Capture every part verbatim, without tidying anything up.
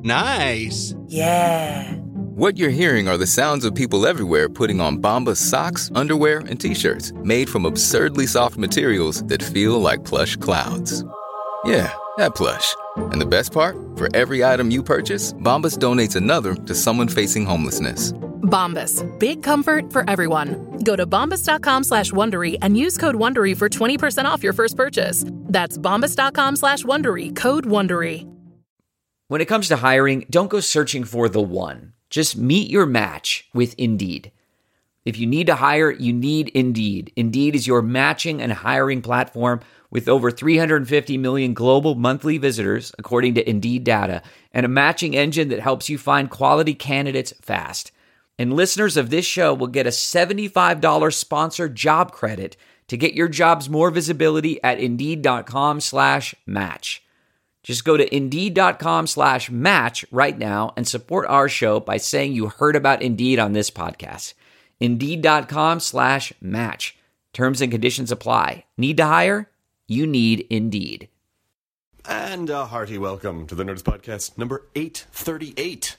Nice. Yeah. What you're hearing are the sounds of people everywhere putting on Bombas socks, underwear, and T-shirts made from absurdly soft materials that feel like plush clouds. Yeah, that plush. And the best part? For every item you purchase, Bombas donates another to someone facing homelessness. Bombas. Big comfort for everyone. Go to bombas.com slash Wondery and use code Wondery for twenty percent off your first purchase. That's bombas.com slash Wondery. Code Wondery. When it comes to hiring, don't go searching for the one. Just meet your match with Indeed. If you need to hire, you need Indeed. Indeed is your matching and hiring platform with over three hundred fifty million global monthly visitors, according to Indeed data, and a matching engine that helps you find quality candidates fast. And listeners of this show will get a seventy-five dollars sponsored job credit to get your jobs more visibility at Indeed.com slash match. Just go to Indeed.com slash match right now and support our show by saying you heard about Indeed on this podcast. Indeed.com slash match. Terms and conditions apply. Need to hire? You need Indeed. And a hearty welcome to the Nerdist Podcast number eight thirty-eight.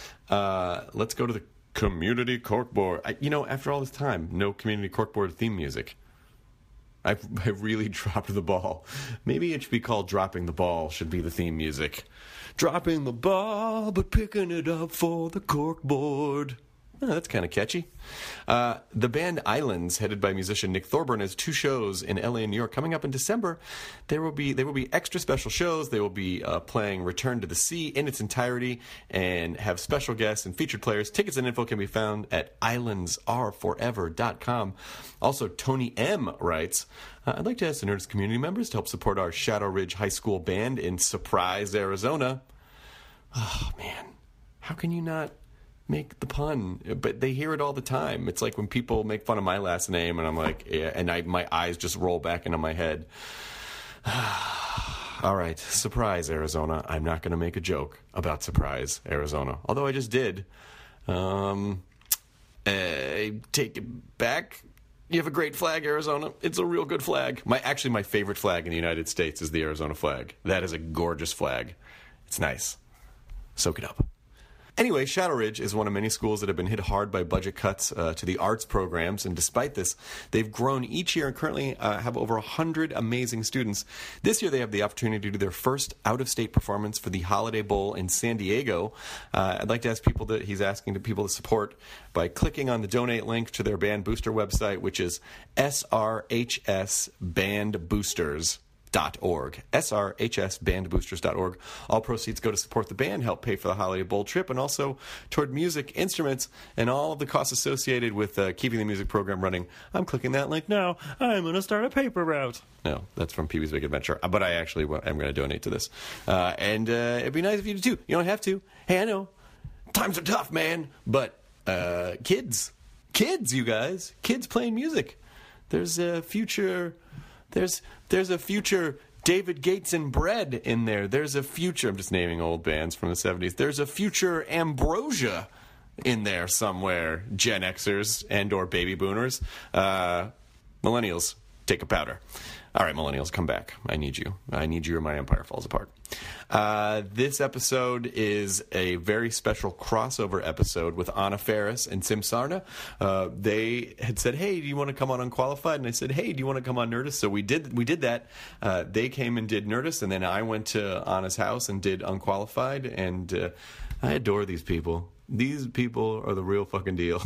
Uh, let's go to the Community Corkboard. I, you know, after all this time, no Community Corkboard theme music. I've, I've really dropped the ball. Maybe it should be called Dropping the Ball, should be the theme music. Dropping the ball, but picking it up for the corkboard. Oh, that's kind of catchy. Uh, the band Islands, headed by musician Nick Thorburn, has two shows in L A and New York coming up in December. There will be there will be extra special shows. They will be uh, playing Return to the Sea in its entirety and have special guests and featured players. Tickets and info can be found at islands are forever dot com. Also, Tony M. writes, uh, I'd like to ask the Nerdist community members to help support our Shadow Ridge High School band in Surprise, Arizona. Oh, man. How can you not make the pun? But they hear it all the time. It's like when people make fun of my last name and I'm like, yeah, and I, my eyes just roll back into my head. All right, Surprise, Arizona. I'm not going to make a joke about Surprise, Arizona. Although I just did. Um, I take it back. You have a great flag, Arizona. It's a real good flag. My Actually, my favorite flag in the United States is the Arizona flag. That is a gorgeous flag. It's nice. Soak it up. Anyway, Shadow Ridge is one of many schools that have been hit hard by budget cuts uh, to the arts programs, and despite this, they've grown each year and currently uh, have over one hundred amazing students. This year, they have the opportunity to do their first out-of-state performance for the Holiday Bowl in San Diego. Uh, I'd like to ask people that he's asking to people to support by clicking on the donate link to their band booster website, which is S R H S Band Boosters. Dot org. S R H S band boosters dot org. All proceeds go to support the band, help pay for the Holiday Bowl trip, and also toward music, instruments, and all of the costs associated with uh, keeping the music program running. I'm clicking that link now. I'm going to start a paper route. No, that's from Pee Wee's Big Adventure, but I actually am going to donate to this. Uh, and uh, it'd be nice if you did too. You don't have to. Hey, I know. Times are tough, man. But uh, kids. Kids, you guys. Kids playing music. There's a future... There's there's a future David Gates and Bread in there. There's a future, I'm just naming old bands from the seventies. There's a future Ambrosia in there somewhere. Gen Xers and or baby boomers. Uh, millennials, take a powder. All right, millennials, come back. I need you. I need you or my empire falls apart. Uh, this episode is a very special crossover episode with Anna Faris and Sim Sarna. Uh, they had said, hey, do you want to come on Unqualified? And I said, hey, do you want to come on Nerdist? So we did we did that. Uh, they came and did Nerdist, and then I went to Anna's house and did Unqualified, and uh, I adore these people. These people are the real fucking deal.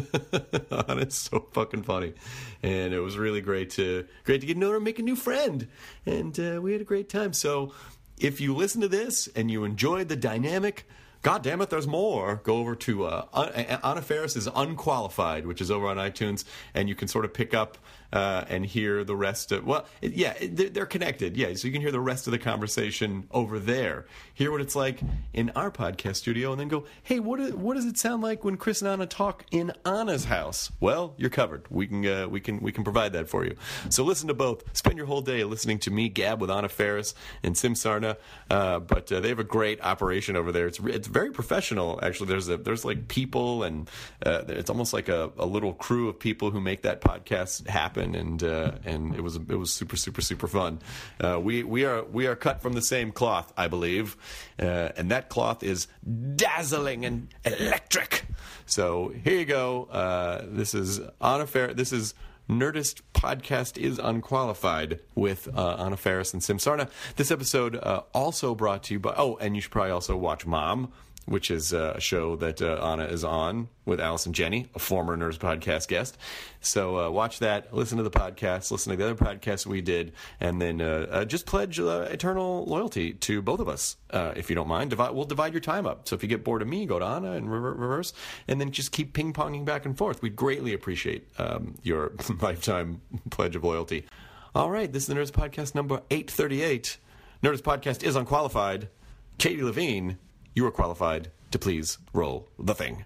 It's so fucking funny, and it was really great to great to get to know her and make a new friend, and uh, we had a great time. So if you listen to this and you enjoyed the dynamic, God damn it, there's more. Go over to uh, Anna Faris is Unqualified, which is over on iTunes, and you can sort of pick up uh, and hear the rest of, well, it, yeah, it, they're connected, yeah, so you can hear the rest of the conversation over there. Hear what it's like in our podcast studio, and then go, hey, what, is, what does it sound like when Chris and Anna talk in Anna's house? Well, you're covered. We can uh, we can we can provide that for you. So listen to both. Spend your whole day listening to me gab with Anna Faris and Sim Sarna, uh, but uh, they have a great operation over there. It's it's very professional, actually. There's a there's like people, and uh, it's almost like a, a little crew of people who make that podcast happen. happen, and uh, and it was it was super super super fun. Uh, we we are we are cut from the same cloth, I believe, uh, and that cloth is dazzling and electric. So here you go. Uh, this is Anna Faris. This is Nerdist Podcast is Unqualified with uh, Anna Faris and Sim Sarna. This episode uh, also brought to you by, oh, and you should probably also watch Mom, which is uh, a show that uh, Anna is on with Allison Jenny, a former Nerdist Podcast guest. So uh, watch that, listen to the podcast, listen to the other podcasts we did, and then uh, uh, just pledge uh, eternal loyalty to both of us, uh, if you don't mind. Divide, we'll divide your time up. So if you get bored of me, go to Anna and rever- reverse, and then just keep ping-ponging back and forth. We'd greatly appreciate um, your lifetime pledge of loyalty. All right, this is the Nerdist Podcast number eight thirty-eight. Nerdist Podcast is Unqualified. Katie Levine, you are qualified to please roll the thing.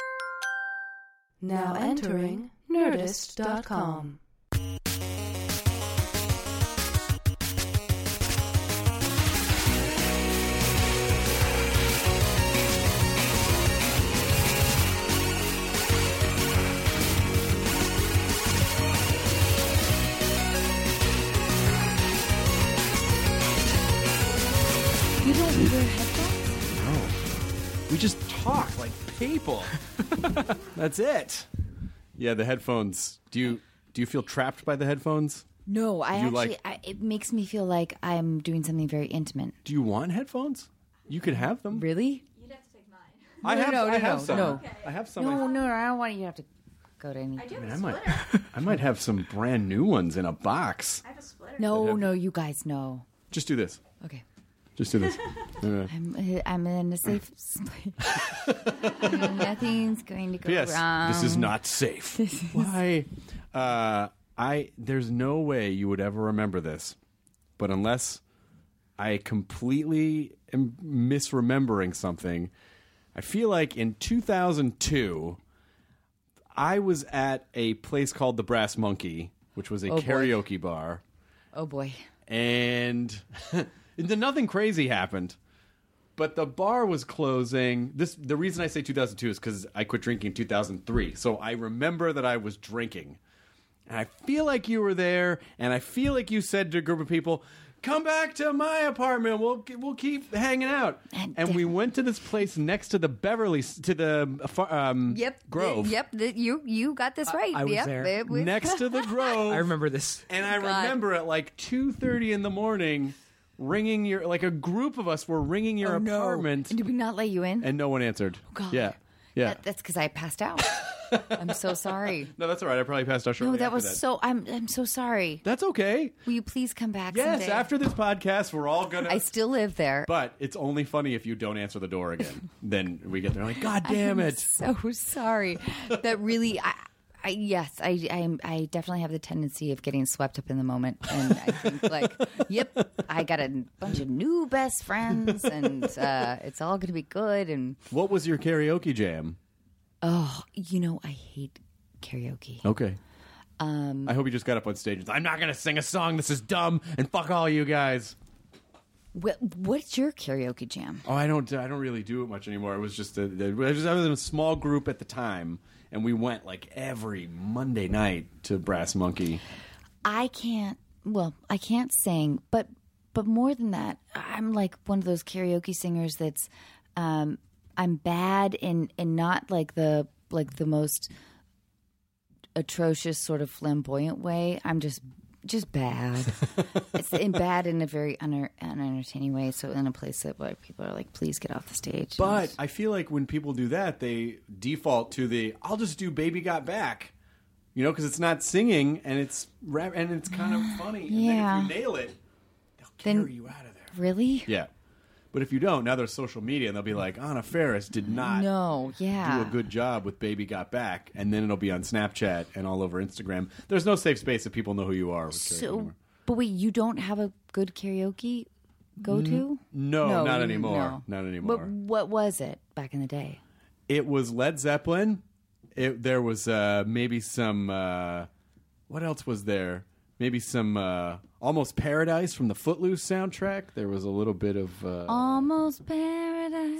Now entering Nerdist dot com. You don't wear headphones? No. We just talk like people. That's it. Yeah, the headphones. Do you do you feel trapped by the headphones? No, I You actually. like- I, it makes me feel like I'm doing something very intimate. Do you want headphones? You could have them. Really? I No, have. no, I no, have no, some. no. I have some. No, no, I don't want you to have to go to any. I, mean, I might. I might have some brand new ones in a box. No, no, you guys know. Just do this. Okay. Just do this. Uh, I'm, uh, I'm in a safe space. Nothing's going to go P S. wrong. This is not safe. Why? Uh, I. There's no way you would ever remember this, but unless I completely am misremembering something, I feel like in two thousand two, I was at a place called the Brass Monkey, which was a Oh, boy. karaoke bar, Oh boy. and nothing crazy happened. But the bar was closing. This the reason I say two thousand two is because I quit drinking in two thousand three. So I remember that I was drinking. And I feel like you were there, and I feel like you said to a group of people, come back to my apartment. We'll we'll keep hanging out. And And we definitely- went to this place next to the Beverly, to the um, Yep. Grove. Yep. th- You you got this right. I was yep. there. It was- Next to the Grove. I remember this. And I God. remember at like two thirty in the morning, ringing your, like a group of us were ringing your Oh, no. apartment. And did we not let you in? And no one answered. Oh, God. Yeah. Yeah. That, that's because I passed out. I'm so sorry. no, that's all right. I probably passed out shortly No, that after was that. so. I'm. I'm so sorry. That's okay. Will you please come back? Yes, someday? after this podcast, we're all gonna. I still live there. But it's only funny if you don't answer the door again. Then we get there like, God damn I'm it! so sorry. That really. I, I yes. I. I. I definitely have the tendency of getting swept up in the moment, and I think like, yep, I got a bunch of new best friends, and uh, it's all going to be good. And What was your karaoke jam? oh, you know, I hate karaoke. Okay. Um, I hope you just got up on stage and said, I'm not gonna sing a song. This is dumb, and fuck all you guys. What, what's your karaoke jam? Oh, I don't. I don't really do it much anymore. It was just a, I was I was in a small group at the time, and we went like every Monday night to Brass Monkey. I can't. Well, I can't sing, but but more than that, I'm like one of those karaoke singers that's. Um, I'm bad in in not like the like the most atrocious sort of flamboyant way. I'm just just bad. It's in bad in a very uner, unentertaining way. So in a place that like people are like, please get off the stage. But I feel like when people do that, they default to the I'll just do Baby Got Back, you know, because it's not singing and it's rap and it's kind of funny. And Yeah. then if you nail it, they'll Then- carry you out of there. really, Yeah. But if you don't, now there's social media and they'll be like, Anna Faris did not no, yeah, do a good job with Baby Got Back, and then it'll be on Snapchat and all over Instagram. There's no safe space if people know who you are. With karaoke So, anymore. but wait, you don't have a good karaoke go to? No, not you- anymore. Not anymore. But what was it back in the day? It was Led Zeppelin. It, there was uh, maybe some. Uh, what else was there? Maybe some uh, Almost Paradise from the Footloose soundtrack. There was a little bit of. Uh, Almost paradise.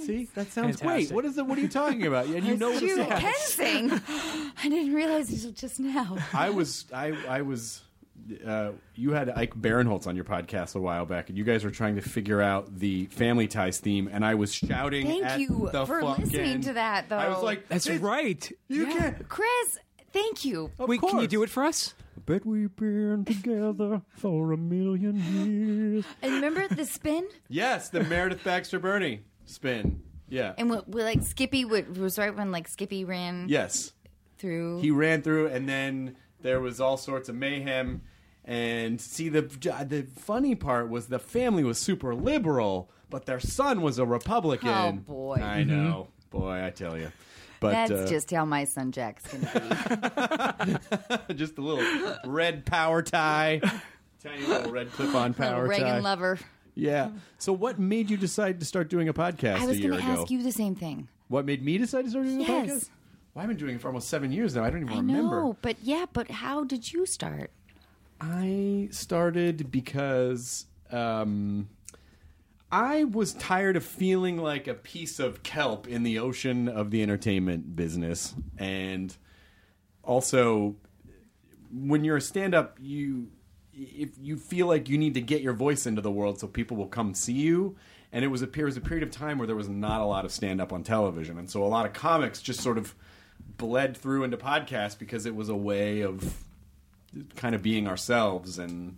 See, that sounds Fantastic. great. What is it? What are you talking about? And you know what You it's can sing. I didn't realize until just now. I was, I, I was. Uh, you had Ike Barinholtz on your podcast a while back, and you guys were trying to figure out the Family Ties theme, and I was shouting. Thank at you the for fucking- listening to that, though. I was like, That's "It's- right. You Yeah. can't. Chris, thank you. Of Wait, can you course. do it for us? Bet we've been together for a million years. And remember the spin? Yes, the Meredith Baxter Burney spin. Yeah. And we, we like Skippy would, was right when like Skippy ran Yes. through. He ran through, and then there was all sorts of mayhem. And see, the the funny part was the family was super liberal, but their son was a Republican. Oh, boy. I know, boy, I tell you. But That's uh, just how my son Jack's gonna be. just a little red power tie, tiny little red clip-on Little power Reagan tie. lover. Yeah. So, what made you decide to start doing a podcast I was a year going to ago? ask you the same thing. What made me decide to start doing Yes. a podcast? Well, I've been doing it for almost seven years now. I don't even I remember. know, but yeah, but how did you start? I started because um, I was tired of feeling like a piece of kelp in the ocean of the entertainment business. And also, when you're a stand-up, you if you feel like you need to get your voice into the world so people will come see you. And it was a, it was a period of time where there was not a lot of stand-up on television. And so a lot of comics just sort of bled through into podcasts because it was a way of kind of being ourselves. And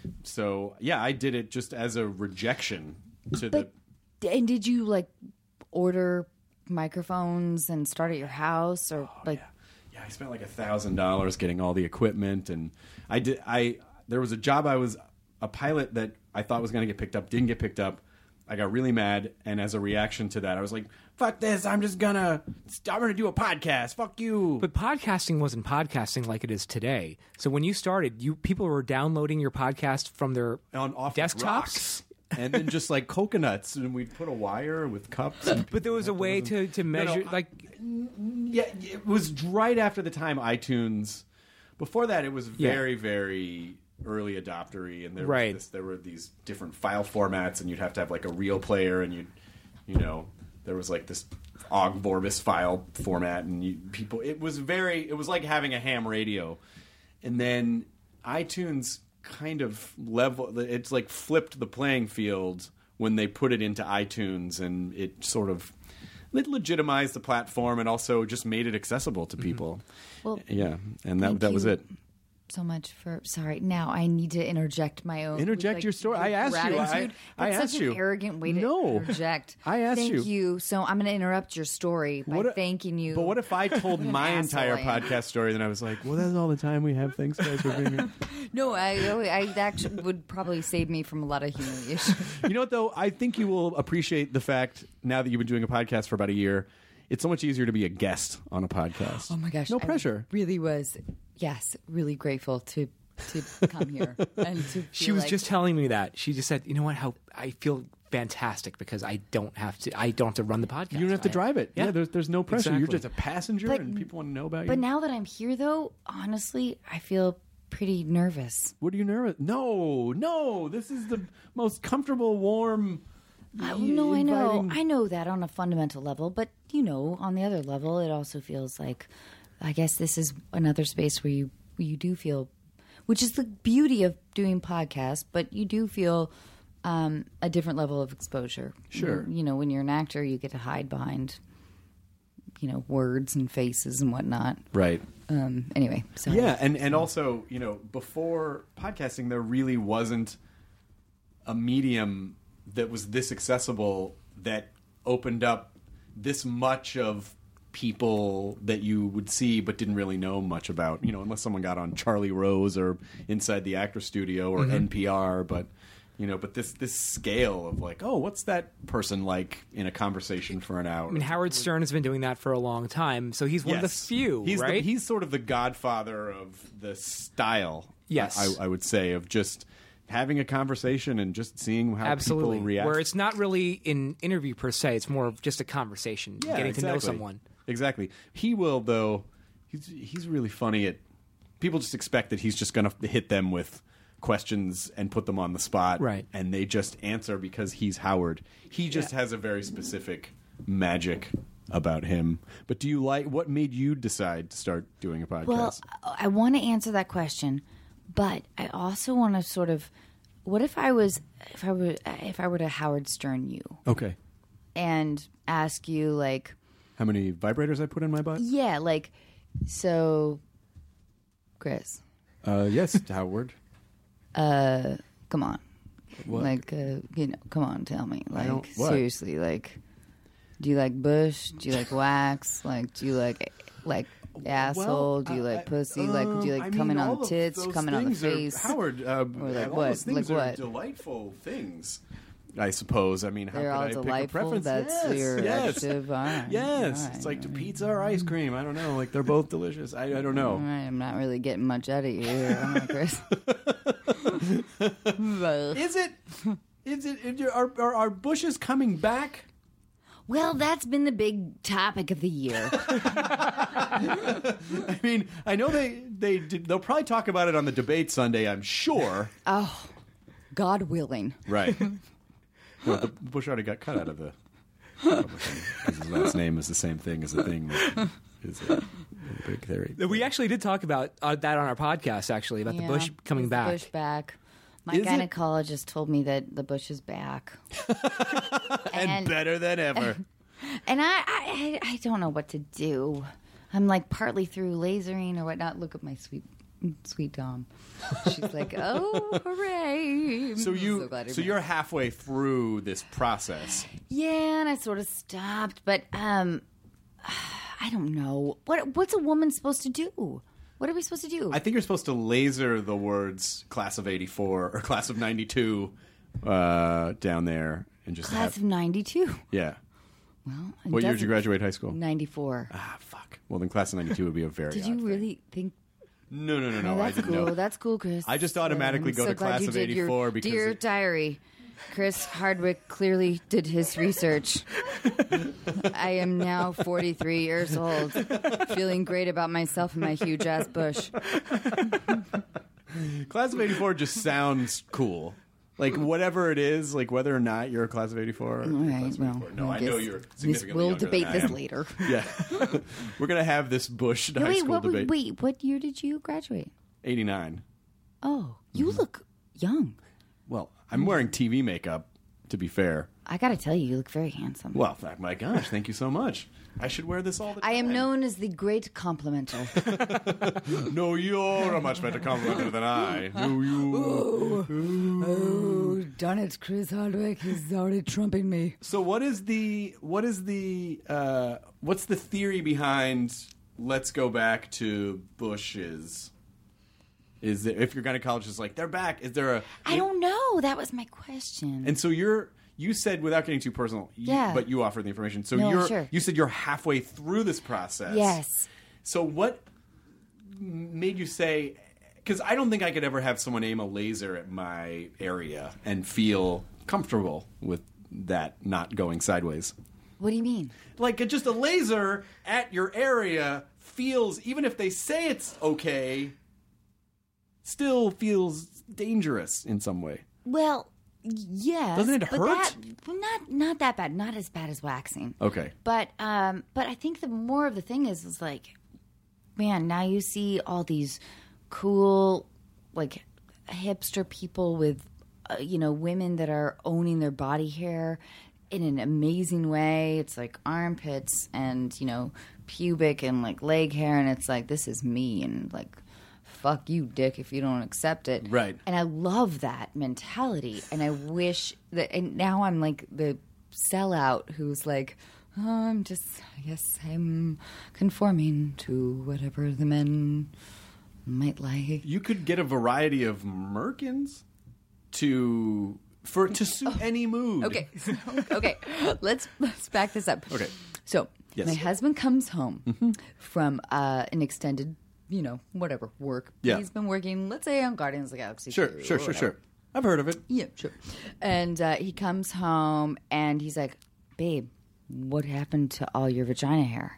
so yeah, I did it just as a rejection to But and did you like order microphones and start at your house or like the yeah I spent like a thousand dollars getting all the equipment. And I did I there was a job, I was a pilot that I thought was going to get picked up, didn't get picked up. I got really mad, and as a reaction to that, I was like, fuck this, I'm just gonna I'm gonna do a podcast, fuck you. But podcasting wasn't podcasting like it is today. So when you started, you people were downloading your podcast from their on off desktops. rocks. And then just like coconuts, and we'd put a wire with cups. And But there was a way to, to No, no, measure, I- like, Yeah, it was right after the time iTunes. Before that, it was Yeah. very, very early adoptery, and there Right. was this, there were these different file formats, and you'd have to have like a real player, and you, you know, there was like this Ogg Vorbis file format, and you, people. It was very. It was like having a ham radio, and then iTunes kind of level. It's like flipped the playing field when they put it into iTunes, and it sort of. It legitimized the platform and also just made it accessible to people. Well, Yeah, and that thank that was you it. so much for sorry. Now I need to interject my own. Interject like, your story. I asked you. I- gratitude. I That's asked such you. an arrogant way to No. interject. I asked Thank you. you. So I'm going to interrupt your story by What if- thanking you. But what if I told What an my asshole entire I am. podcast story, then I was like, well, that's all the time we have. Thanks, guys, for being here. No, I, I actually would probably save me from a lot of humiliation. You know what, though? I think you will appreciate the fact, now that you've been doing a podcast for about a year, it's so much easier to be a guest on a podcast. Oh my gosh! No I pressure. really was, yes, really grateful to to come here and to. she feel was like- just telling me that. She just said, you know what, how I feel fantastic because I don't have to, I don't have to run the podcast. You don't have to drive it. Yeah, Yeah. there's, there's no pressure. You're Exactly. just a passenger, But- and people want to know about But you. now that I'm here, though, honestly, I feel pretty nervous. What are you nervous? No, no. This is the most comfortable, warm. I, no, I know, inviting- I know that on a fundamental level, but you know, on the other level, it also feels like, I guess this is another space where you where you do feel, which is the beauty of doing podcasts, but you do feel um, a different level of exposure. Sure. You know, when you're an actor, you get to hide behind, you know, words and faces and whatnot. Right. Um, anyway, so Yeah, and, and also, you know, before podcasting, there really wasn't a medium that was this accessible that opened up this much of people that you would see but didn't really know much about, you know, unless someone got on Charlie Rose or Inside the Actor Studio or N P R, but... You know, but this this scale of like, oh, what's that person like in a conversation for an hour? I mean, Howard Stern has been doing that for a long time, so he's one of the Yes. few, he's right? The, he's sort of the godfather of the style. Yes. I, I would say, of just having a conversation and just seeing how Absolutely. people react. Where it's not really an interview per se; it's more of just a conversation, yeah, getting to know exactly. someone. Exactly. He will, though. He's he's really funny at. People just expect that he's just going to hit them with questions and put them on the spot, Right. and they just answer because he's Howard. He just has a very specific magic about him. But do you like, what made you decide to start doing a podcast? Well, I want to answer that question, but I also want to sort of, what if I was, if I were, if I were to Howard Stern you okay. and ask you like, How many vibrators I put in my butt? yeah, like, so, Chris, Uh, yes, Howard. uh, come on, What? like, uh, you know, come on, tell me, like, don't- what? seriously, like, do you like bush? Do you like wax? Like, do you like, like, asshole? Do you like I- pussy? like, do you um, like I coming mean, all on the of tits, those coming on the things are- face? Howard, uh, Or like all what? those things Like are what? delightful things, I suppose. I mean, how They're could all I pick a delightful. preference? That's yes, your yes. adjective. All right. Yes, All right. it's like pizza or ice cream. I don't know. Like they're both delicious. I, I don't know. All right, I'm not really getting much out of you here, am I, Chris? Is it? Is it? Is it are, are, are bushes coming back? Well, that's been the big topic of the year. I mean, I know they they did, they'll probably talk about it on the debate Sunday. I'm sure. Oh, God willing. Right. No, the Bush already got cut out of the Republican because his last name is the same thing as the thing that is a, a big theory. We actually did talk about uh, that on our podcast, actually, about Yeah, the bush coming it's back. The bush back. My Is it? gynecologist told me that the bush is back. and, and better than ever. And I, I, I don't know what to do. I'm like partly through lasering or whatnot. Look at my sweet, sweet Dom. She's like, oh, hooray! So I'm you, glad so I- you're halfway through this process. Yeah, and I sort of stopped, but um, I don't know what what's a woman supposed to do. What are we supposed to do? I think you're supposed to laser the words "class of eighty-four" or "class of ninety-two" uh, down there, and just Class have, of ninety-two. yeah. Well, it What year did you doesn't- graduate high school? ninety-four. Ah, fuck. Well, then class of ninety-two would be a very. Did odd you thing. really think? No, no, no, no. Oh, I that's didn't cool. know. That's cool, Chris. I just automatically I'm go so to glad class you of did your eighty-four because Dear it- Diary. Chris Hardwick clearly did his research. I am now forty-three years old, feeling great about myself and my huge ass bush. Class of eighty-four just sounds cool. Like whatever it is, like whether or not you're a class of eighty-four. Or All right, class of well, eighty-four. No, I, guess know you're we- significantly We'll younger debate than I this am. later. Yeah, we're gonna have this Bush No, high wait, school what, debate. wait, what year did you graduate? eighty-nine. Oh, you Mm-hmm. look young. Well, I'm wearing T V makeup. To be fair, I gotta tell you, you look very handsome. well, th- my gosh, thank you so much. I should wear this all the time. I am known as the great complimenter. No, you're a much better complimenter than I. No, you. Oh, darn it, Chris Hardwick, he's already trumping me. So, what is the what is the uh, what's the theory behind? Let's go back to Bush's. Is there, if your gynecologist is like they're back? Is there a? I don't know. That was my question. And so you're. You said without getting too personal, you, Yeah. but you offered the information. So No, you're sure. you said you're halfway through this process. Yes. So what made you say? Because I don't think I could ever have someone aim a laser at my area and feel comfortable with that not going sideways. What do you mean? Like uh, just a laser at your area feels, even if they say it's okay, still feels dangerous in some way. Well, yes. Doesn't it but hurt? That, well, not not that bad. Not as bad as waxing. Okay. But um, but I think the more of the thing is is like, man, now you see all these cool, like, hipster people with, uh, you know, women that are owning their body hair in an amazing way. It's like armpits and, you know, pubic and like leg hair, and it's like, this is me, and like, fuck you, dick, if you don't accept it. Right. And I love that mentality, and I wish that. And now I'm like the sellout who's like, oh, I'm just, I guess I'm conforming to whatever the men might like. You could get a variety of merkins to for to suit any mood. Okay, so, okay, let's let's back this up. Okay. So Yes. my husband comes home from uh, an extended, you know, whatever work. Yeah. He's been working, let's say, on Guardians of the Galaxy. Sure, two sure, or sure, whatever. sure. I've heard of it. Yeah, sure. And uh, he comes home and he's like, "Babe, what happened to all your vagina hair?"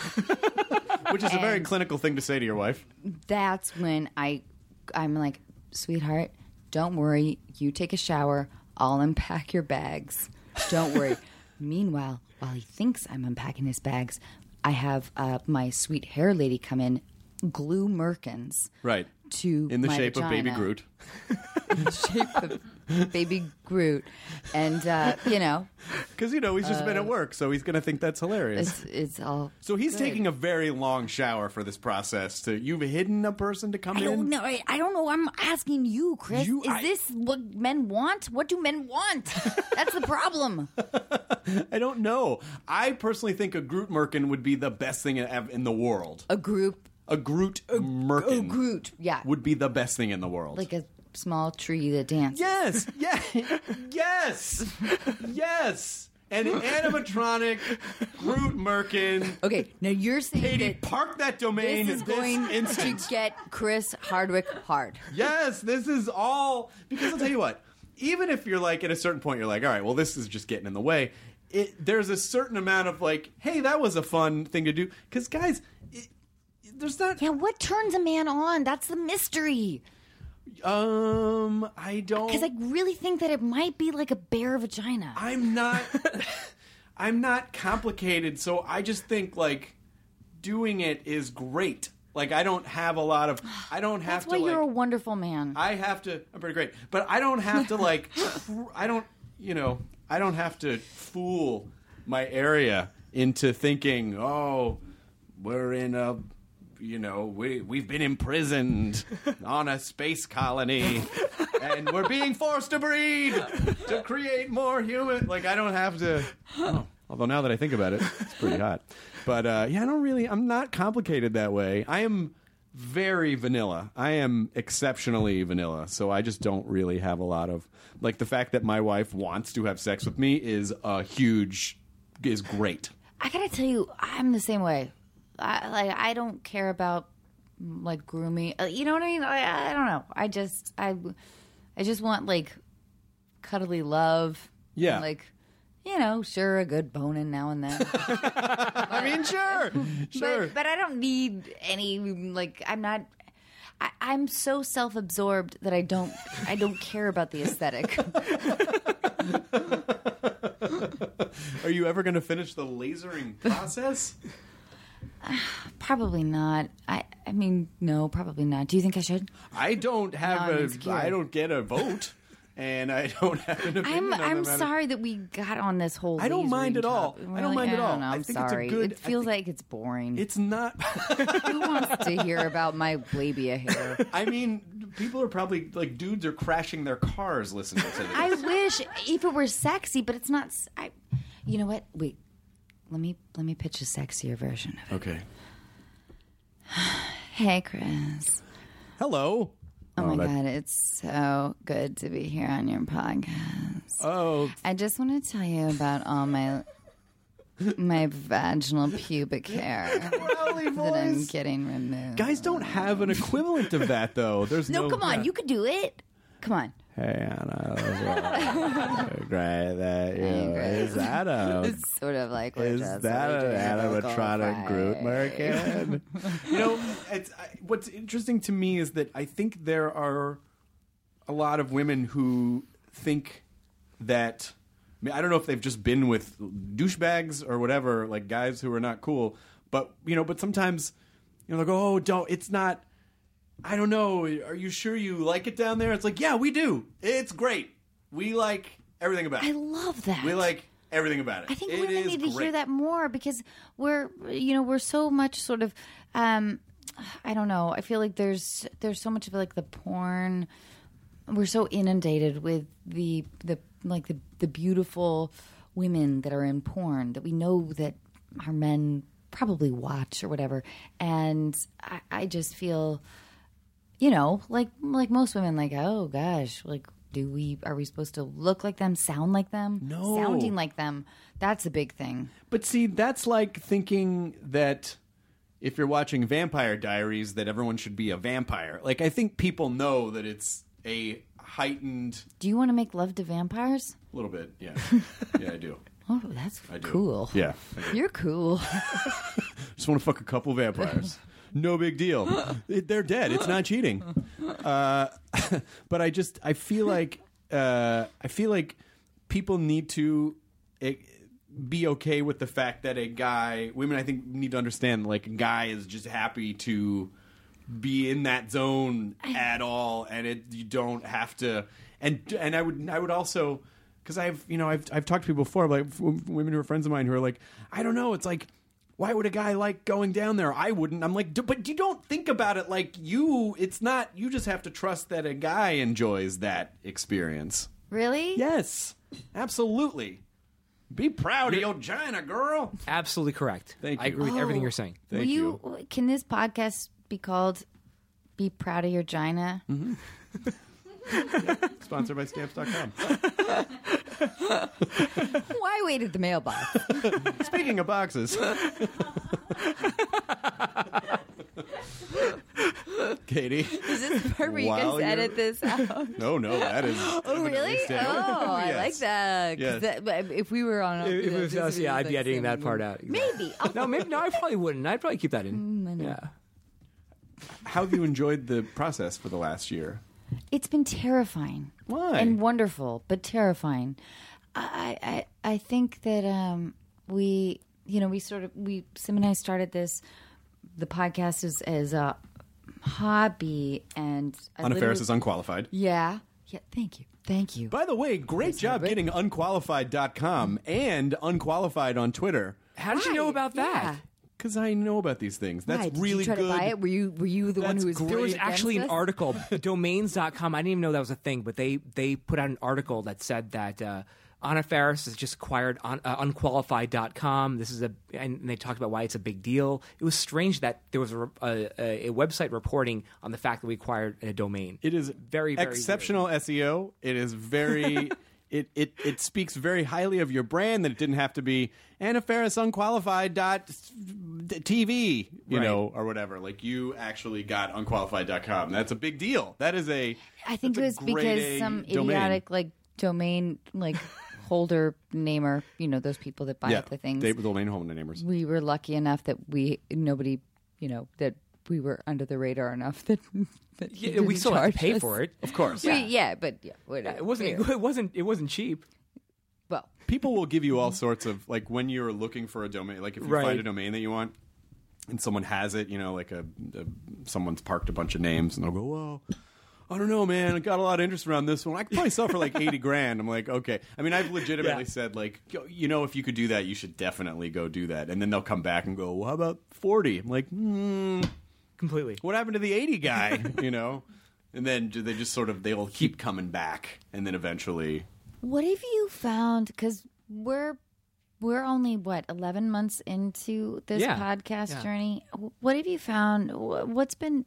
Which is a very And- clinical thing to say to your wife. That's when I, I'm like, "Sweetheart, don't worry. You take a shower. I'll unpack your bags. Don't worry." Meanwhile, while he thinks I'm unpacking his bags, I have uh, my sweet hair lady come in, glue merkins. Right. To in the my shape vagina. of Baby Groot. In the shape of Baby Groot. And, uh, you know. Because, you know, he's just uh, been at work, so he's going to think that's hilarious. It's, it's all So he's good. taking a very long shower for this process. To You've hidden a person to come I in? don't know. I, I don't know. I'm asking you, Chris. You- Is I- this what men want? What do men want? That's the problem. I don't know. I personally think a Groot Merkin would be the best thing in, in the world. A group. A Groot Merkin. A Groot, yeah. Would be the best thing in the world. Like a small tree that dances. Yes, yeah, yes, yes. An animatronic Groot Merkin. Okay, now you're saying Katie, that park that domain this is this going instant. to get Chris Hardwick hard. Yes, this is all because I'll tell you what. Even if you're like at a certain point, you're like, all right, well, this is just getting in the way. It, there's a certain amount of like, hey, that was a fun thing to do. Because guys, it, there's not. Yeah, what turns a man on? That's the mystery. Um, I don't. Because I really think that it might be like a bare vagina. I'm not. I'm not complicated, so I just think like doing it is great. Like I don't have a lot of. I don't have That's to. why like, you're a wonderful man. I have to. I'm pretty great, but I don't have to like. I don't. You know. I don't have to fool my area into thinking, oh, we're in a. You know, we, we've been imprisoned on a space colony and we're being forced to breed to create more human. Like, I don't have to. Oh, although now that I think about it, it's pretty hot. But, uh, yeah, I don't really, I'm not complicated that way. I am very vanilla. I am exceptionally vanilla. So I just don't really have a lot of, like, the fact that my wife wants to have sex with me is a huge, is great. I gotta tell you, I'm the same way. I, like I don't care about like grooming. Uh, you know what I mean? I, I don't know. I just I, I just want like cuddly love. Yeah. And, like you know, sure, a good boning now and then. I mean, sure, sure. But, but I don't need any like I'm not. I, I'm so self-absorbed that I don't I don't care about the aesthetic. Are you ever going to finish the lasering process? Probably not. I I mean, no, probably not. Do you think I should? I don't have No, I'm a. insecure. I don't get a vote, and I don't have an opinion. I'm on the I'm matter. sorry that we got on this whole. I don't mind lasering at all. topic. I don't Really? mind at all. don't know. I I'm think it's a sorry. good- It I feels think- like it's boring. It's not. Who wants to hear about my labia hair? I mean, people are probably like dudes are crashing their cars listening to this. I wish if it were sexy, but it's not. s- I, you know what? Wait. Let me let me pitch a sexier version of it. Okay. Hey, Chris. Hello. Oh, my that- God, it's so good to be here on your podcast. Oh, I just want to tell you about all my my vaginal pubic hair growly that I'm voice. getting removed. Guys don't have an equivalent of that though. There's no. no, come on, you could do it. Come on. Hey Anna, that was great. That you know, is that a It's sort of like we're is just that like an doing a vocal animatronic Groot fry. Merkin? You know, it's I, what's interesting to me is that I think there are a lot of women who think that. I mean, I don't know if they've just been with douchebags or whatever, like guys who are not cool. But you know, but sometimes you know, they go, "Oh, don't." It's not. I don't know. Are you sure you like it down there? It's like, yeah, we do. It's great. We like everything about it. I love that. We like everything about it. I think It women is need to hear great. that more because we're, you know, we're so much sort of, um, I don't know. I feel like there's there's so much of like the porn. We're so inundated with the the like the the beautiful women that are in porn that we know that our men probably watch or whatever, and I, I just feel. You know, like like most women, like, oh gosh, like, do we are we supposed to look like them, sound like them, No. sounding like them? That's a big thing. But see, that's like thinking that if you're watching Vampire Diaries, that everyone should be a vampire. Like, I think people know that it's a heightened. Do you want to make love to vampires? A little bit, yeah. Yeah, I do. Oh, that's I do. cool. Yeah. You're cool. Just want to fuck a couple vampires. No big deal. They're dead. It's not cheating. Uh, but I just I feel like uh, I feel like people need to eh, be okay with the fact that a guy, women I think need to understand, like, a guy is just happy to be in that zone at all, and it you don't have to. And and I would I would also, because I've you know I've I've talked to people before, like women who are friends of mine who are like, I don't know, it's like, why would a guy like going down there? I wouldn't. I'm like, but you don't think about it like you. It's not. You just have to trust that a guy enjoys that experience. Really? Yes, absolutely. Be proud of your vagina, girl. Absolutely correct. Thank you. I agree with Oh. everything you're saying. Thank Will you. you. Can this podcast be called "Be Proud of Your Gina"? Mm-hmm. Sponsored by Stamps dot com. Why wait at the mailbox? Speaking of boxes. Katie. Is this the part where you While guys you're- edit this out? No, no, that is. Oh, really? Oh, I Yes. like that. 'Cause Yes. that- but If we were on, a, If it was this us, would yeah, be I'd be like editing that some- part out. Maybe. I'll- No, maybe no. I probably wouldn't. I'd probably keep that in. I know. Yeah. How have you enjoyed the process for the last year? It's been terrifying. Why? And wonderful, but terrifying. I, I, I think that um, we, you know, we sort of, we, Sim and I started this, the podcast as, as a hobby, and I Anna Ferris literally- is unqualified. Yeah. Yeah. Thank you. Thank you. By the way, great job Rick. getting unqualified dot com and unqualified on Twitter. How did you know Right, about that? yeah. Because I know about these things. That's Why? Did really you try good. to buy it? Were you were you the one That's who was great. There was against actually an us? article, domains dot com. I didn't even know that was a thing, but they, they put out an article that said that uh, Anna Faris has just acquired un, uh, unqualified dot com. This is a, and they talked about why it's a big deal. It was strange that there was a, a, a website reporting on the fact that we acquired a domain. It is very, very exceptional S E O. It is very. It, it it speaks very highly of your brand that it didn't have to be Anna Faris unqualified dot T V, you Right. know, or whatever. Like, you actually got unqualified dot com. That's a big deal. That is a. I think it that's was a grade because A some domain. idiotic like domain like holder namer, you know, those people that buy yeah, up the things. They, the domain holder namers. We were lucky enough that we nobody, you know, that we were under the radar enough that, that he Yeah, we didn't still have to charge pay us. for it. Of course. We, yeah, but yeah, whatever. It wasn't. Yeah. It wasn't. It wasn't. It wasn't cheap. Well, People will give you all sorts of, like, when you're looking for a domain, like if you Right. find a domain that you want and someone has it, you know, like a, a someone's parked a bunch of names and they'll go, well, I don't know, man, I got a lot of interest around this one. I could probably sell for like eighty grand. I'm like, okay. I mean, I've legitimately Yeah. said, like, you know, if you could do that, you should definitely go do that. And then they'll come back and go, well, how about forty? I'm like, hmm, Completely. what happened to the eighty guy, you know? And then do they just sort of, they'll keep coming back. And then eventually, what have you found? Because we're we're only what eleven months into this Yeah. podcast Yeah. journey. What have you found? Wh- What's been,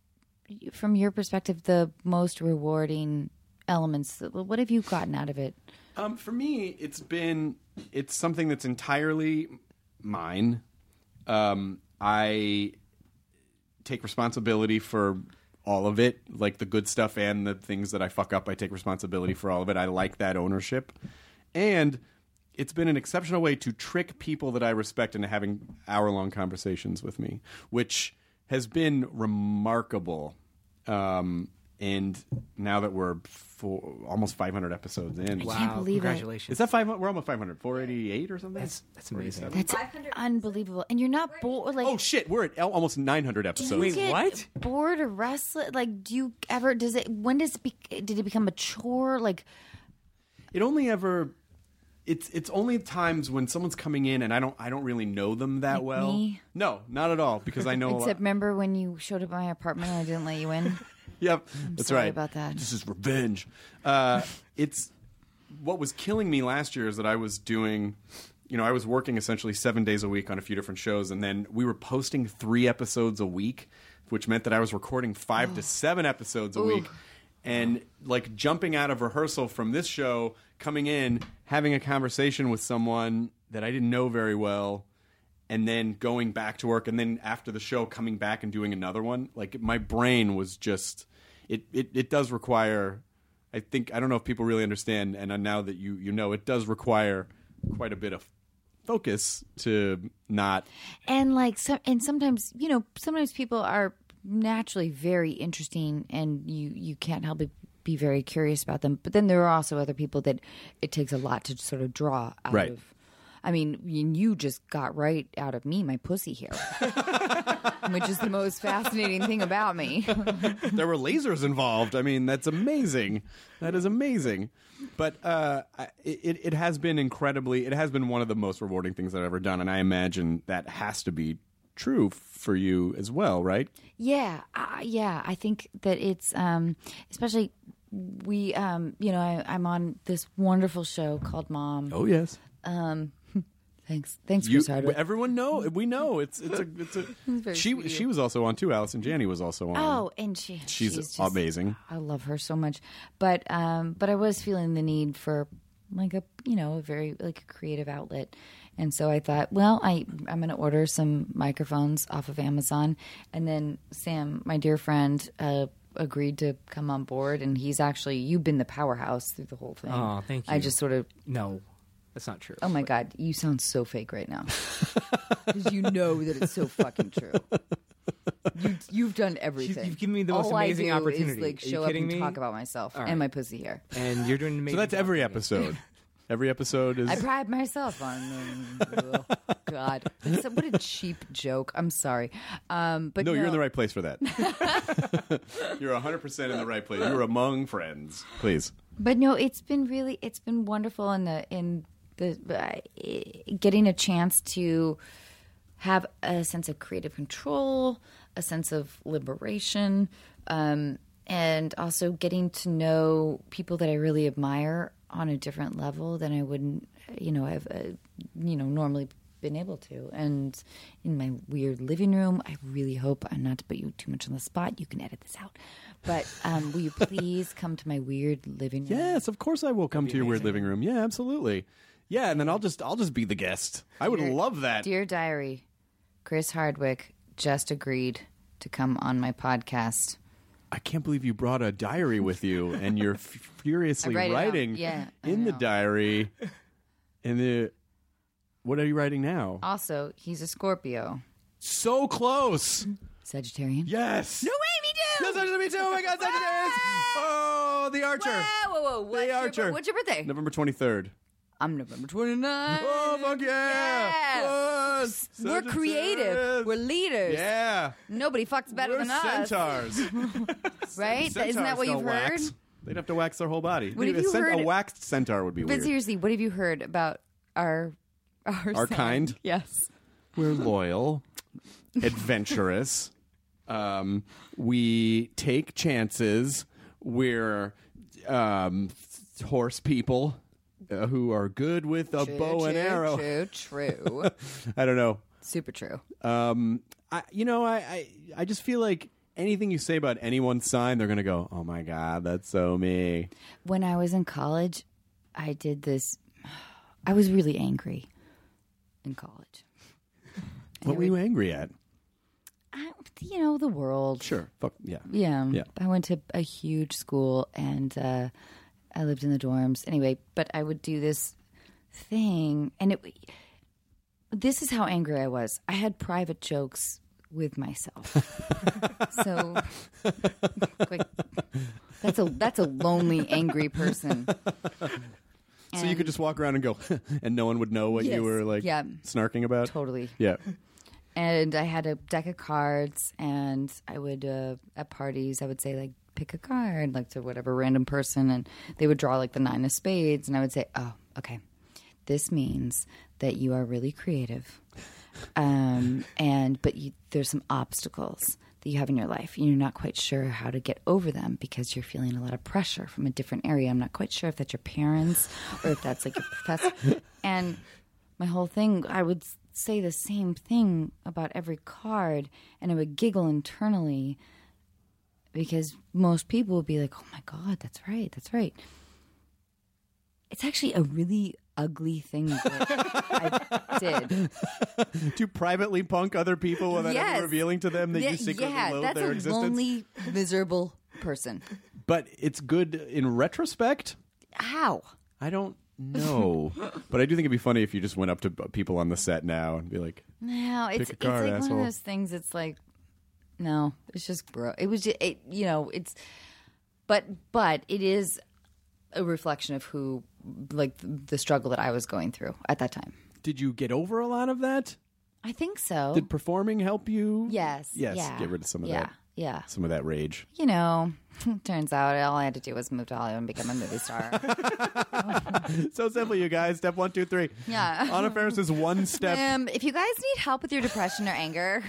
from your perspective, the most rewarding elements? What have you gotten out of it? Um, for me, it's been it's something that's entirely mine. Um, I take responsibility for all of it, like the good stuff and the things that I fuck up. I take responsibility for all of it. I like that ownership, and it's been an exceptional way to trick people that I respect into having hour-long conversations with me, which has been remarkable. Um, and now that we're four, almost five hundred episodes in, Wow! can't believe it. Congratulations. is that five? We're almost five hundred. four eighty-eight or something. That's that's amazing. That's unbelievable. And you're not bored. Like, Oh shit! We're at al- almost nine hundred do episodes. you Wait, get what? bored of wrestling? Like, do you ever? Does it? When does it? Be, did it become a chore? Like, It only ever. It's it's only times when someone's coming in and I don't I don't really know them that Like well. me? No, not at all, because I know. a lot. except remember when you showed up at my apartment and I didn't let you in? Yep, that's sorry right. about that. This is revenge. Uh, it's what was killing me last year is that I was doing, you know, I was working essentially seven days a week on a few different shows, and then we were posting three episodes a week, which meant that I was recording five to seven episodes a week, and like jumping out of rehearsal from this show, coming in, having a conversation with someone that I didn't know very well. And then going back to work, and then after the show, coming back and doing another one. Like, my brain was just, it, it, it does require, I think, I don't know if people really understand, and now that you, you know, it does require quite a bit of focus to not, And like some, and sometimes you know, sometimes people are naturally very interesting, and you you can't help but be very curious about them. But then there are also other people that it takes a lot to sort of draw out Right. of. I mean, you just got right out of me my pussy hair, which is the most fascinating thing about me. There were lasers involved. I mean, that's amazing. That is amazing. But uh, I- it, it has been incredibly, it has been one of the most rewarding things I've ever done. And I imagine that has to be true for you as well, right? Yeah, uh, yeah. I think that it's um, especially we, um, you know, I, I'm on this wonderful show called Mom. Oh, yes. Um, thanks, thanks, You, Chris Hardwick. everyone know. We know. It's it's a it's a. very she sweet. she was also on too. Allison Janney was also on. Oh, and she she's, just, amazing. I love her so much. But um, but I was feeling the need for like a you know a very like a creative outlet, and so I thought, well, I I'm going to order some microphones off of Amazon, and then Sam, my dear friend, uh, agreed to come on board, and he's actually you've been the powerhouse through the whole thing. Oh, thank you. I just sort of. No, that's not true. Oh my God, you sound so fake right now. Because you know that it's so fucking true. You, you've done everything. You've given me the most All amazing I do opportunity. Is like Are you show up kidding and me? talk about myself All and right. my pussy hair. And you're doing an amazing So that's job every for me. episode. Every episode is. I pride myself on. Um, oh, God, That's a- what a cheap joke. I'm sorry, um, but no, no, you're in the right place for that. You're one hundred percent in the right place. You're among friends. Please. But no, it's been really, it's been wonderful in the in the uh, getting a chance to have a sense of creative control, a sense of liberation, um, and also getting to know people that I really admire on a different level than I wouldn't, you know, have, uh, you know, normally been able to. And in my weird living room, I really hope I'm not to put you too much on the spot. You can edit this out. But um, will you please come to my weird living room? Yes, of course I will come to your weird living room. Yeah, absolutely. Yeah, and then I'll just I'll just be the guest. I would Dear- love that. Dear Diary, Chris Hardwick just agreed to come on my podcast. I can't believe you brought a diary with you, and you're f- furiously I write it out. writing Yeah, I in the know. diary. In the what are you writing now? Also, he's a Scorpio. So close. Sagittarian? Yes. No way, me too! Yes, Sagittarius, me too. Oh my God, Sagittarius! Oh, the Archer. Whoa, whoa, whoa. What's The your, Archer. bir- what's your birthday? November twenty-third. I'm November twenty-ninth. Oh, fuck yeah! Yeah. Yes. We're creative. Sagittarius. We're leaders. Yeah. Nobody fucks better We're than us. centaurs. Right? Isn't that what Centaurs you've don't heard? wax. They'd have to wax their whole body. What have a, you cent- heard- a waxed centaur would be But weird. seriously, what have you heard about our our, Our sign? kind? Yes. We're loyal, adventurous. Um, we take chances. We're um, horse people uh, who are good with a True, bow and true, arrow. True, true. I don't know. Super true. Um, I, you know, I, I, I just feel like anything you say about anyone's sign, they're gonna go, "Oh my God, that's so me." When I was in college, I did this. I was really angry in college. What were you angry at? I, you know, the world. Sure. Fuck yeah. Yeah. Yeah. I went to a huge school and uh, I lived in the dorms. Anyway, but I would do this thing and it. This is how angry I was. I had private jokes with myself. So, like, that's a that's a lonely, angry person. So you could just walk around and go, and no one would know what Yes. you were like Yeah. snarking about. Totally. Yeah. And I had a deck of cards, and I would uh, at parties I would say like pick a card like to whatever random person, and they would draw like the nine of spades, and I would say, oh, okay, this means that you are really creative, um, and but you, there's some obstacles that you have in your life, and you're not quite sure how to get over them because you're feeling a lot of pressure from a different area. I'm not quite sure if that's your parents or if that's like your professor, and my whole thing, I would say the same thing about every card, and I would giggle internally because most people would be like, oh my God, that's right, that's right. It's actually a really ugly thing that I did. To privately punk other people without Yes. ever revealing to them that you Th- secretly yeah, loathe that's their a existence. lonely, miserable person. But it's good in retrospect. How? I don't know. But I do think it'd be funny if you just went up to b- people on the set now and be like, No, it's Pick a it's card, like one asshole. of those things. It's like, no, it's just gross. It was just, it, you know, it's, but but it is a reflection of who, like the, the struggle that I was going through at that time. did you get over a lot of that? I think so. Did performing help you? Yes. Yes. Yeah. Get rid of some of yeah. that. Yeah. Some of that rage. You know, turns out all I had to do was move to Hollywood and become a movie star. So simple, you guys. Step one, two, three. Yeah. Anna Faris is one step. Um, if you guys need help with your depression or anger,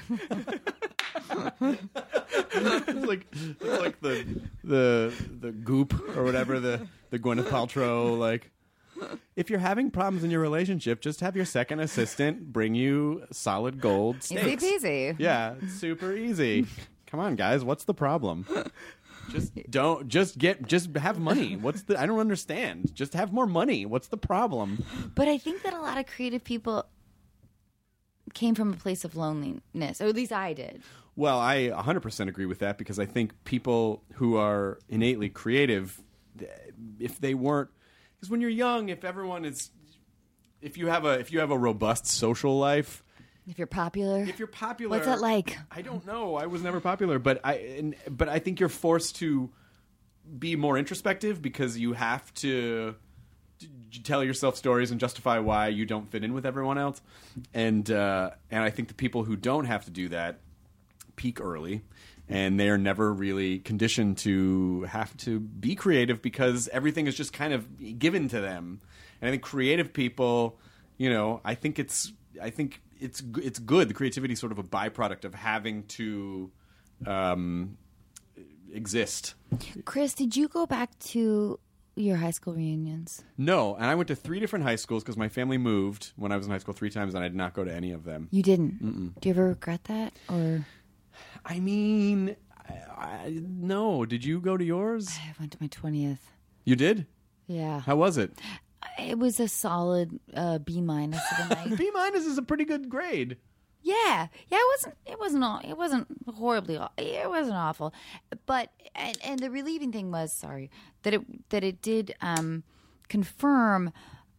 It's like it's like the the the Goop or whatever, the the Gwyneth Paltrow, like, if you're having problems in your relationship, just have your second assistant bring you solid gold steaks. easy peasy. Yeah, it's super easy. Come on, guys, what's the problem? Just don't just get just have money. What's the I don't understand. Just have more money. What's the problem? But I think that a lot of creative people came from a place of loneliness, or at least I did. Well, I one hundred percent agree with that, because I think people who are innately creative, if they weren't, because when you're young, if everyone is, if you have a if you have a robust social life, If you're popular, if you're popular, what's that like? I don't know. I was never popular, but I and, but I think you're forced to be more introspective, because you have to t- tell yourself stories and justify why you don't fit in with everyone else. And uh, and I think the people who don't have to do that peak early, and they are never really conditioned to have to be creative, because everything is just kind of given to them. And I think creative people, you know, I think it's I think it's it's good. The creativity is sort of a byproduct of having to um, exist. Chris, did you go back to your high school reunions? No, and I went to three different high schools because my family moved when I was in high school three times, and I did not go to any of them. You didn't? Mm-mm. Do you ever regret that? Or I mean, I, I, no. Did you go to yours? I went to my twentieth. You did? Yeah. How was it? It was a solid uh, B minus of the night. B minus is a pretty good grade. Yeah, yeah. It wasn't. It wasn't. All, it wasn't horribly. aw- It wasn't awful, but and, and the relieving thing was, sorry, that it that it did um, confirm.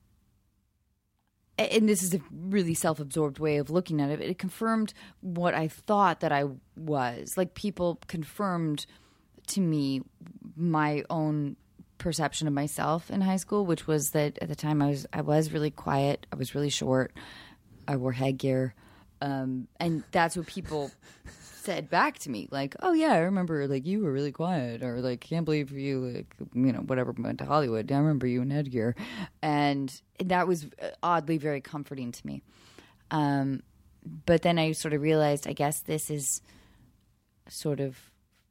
And this is a really self-absorbed way of looking at it. It confirmed what I thought that I was. Like, people confirmed to me my own perception of myself in high school, which was that at the time I was I was really quiet. I was really short. I wore headgear, um, and that's what people said back to me. Like, "Oh yeah, I remember. Like, you were really quiet," or like, "Can't believe you, like, you know, whatever, went to Hollywood. I remember you in headgear," and that was oddly very comforting to me. Um, but then I sort of realized, I guess this is sort of,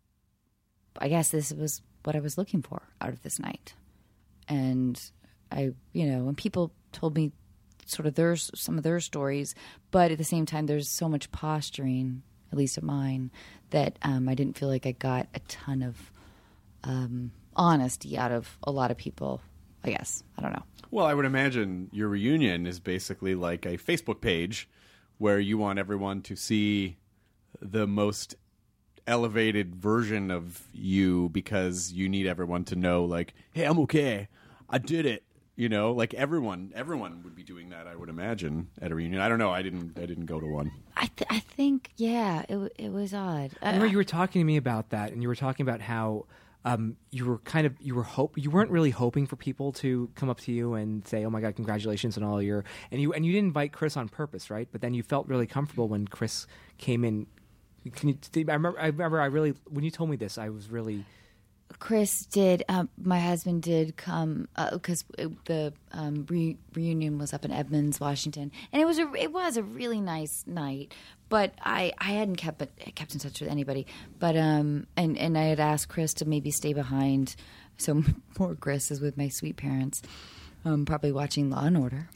I guess this was what I was looking for out of this night. And I, you know, when people told me sort of their, some of their stories, but at the same time, there's so much posturing, at least of mine, that um, I didn't feel like I got a ton of um, honesty out of a lot of people, I guess. I don't know. Well, I would imagine your reunion is basically like a Facebook page where you want everyone to see the most elevated version of you, because you need everyone to know, like, hey, I'm okay. I did it. You know, like everyone, everyone would be doing that, I would imagine, at a reunion. I don't know. I didn't. I didn't go to one. I th- I think, yeah, it w- it was odd. I remember you were talking to me about that, and you were talking about how um, you were kind of you were hope you weren't really hoping for people to come up to you and say, "Oh my God, congratulations on all your," and you and you didn't invite Chris on purpose, right? But then you felt really comfortable when Chris came in. Can you? I remember. I remember. I really when you told me this, I was really. Chris did. Um, my husband did come because uh, the um, re- reunion was up in Edmonds, Washington, and it was a it was a really nice night. But I, I hadn't kept kept in touch with anybody. But um and, and I had asked Chris to maybe stay behind. So poor Chris is with my sweet parents, um, probably watching Law and Order.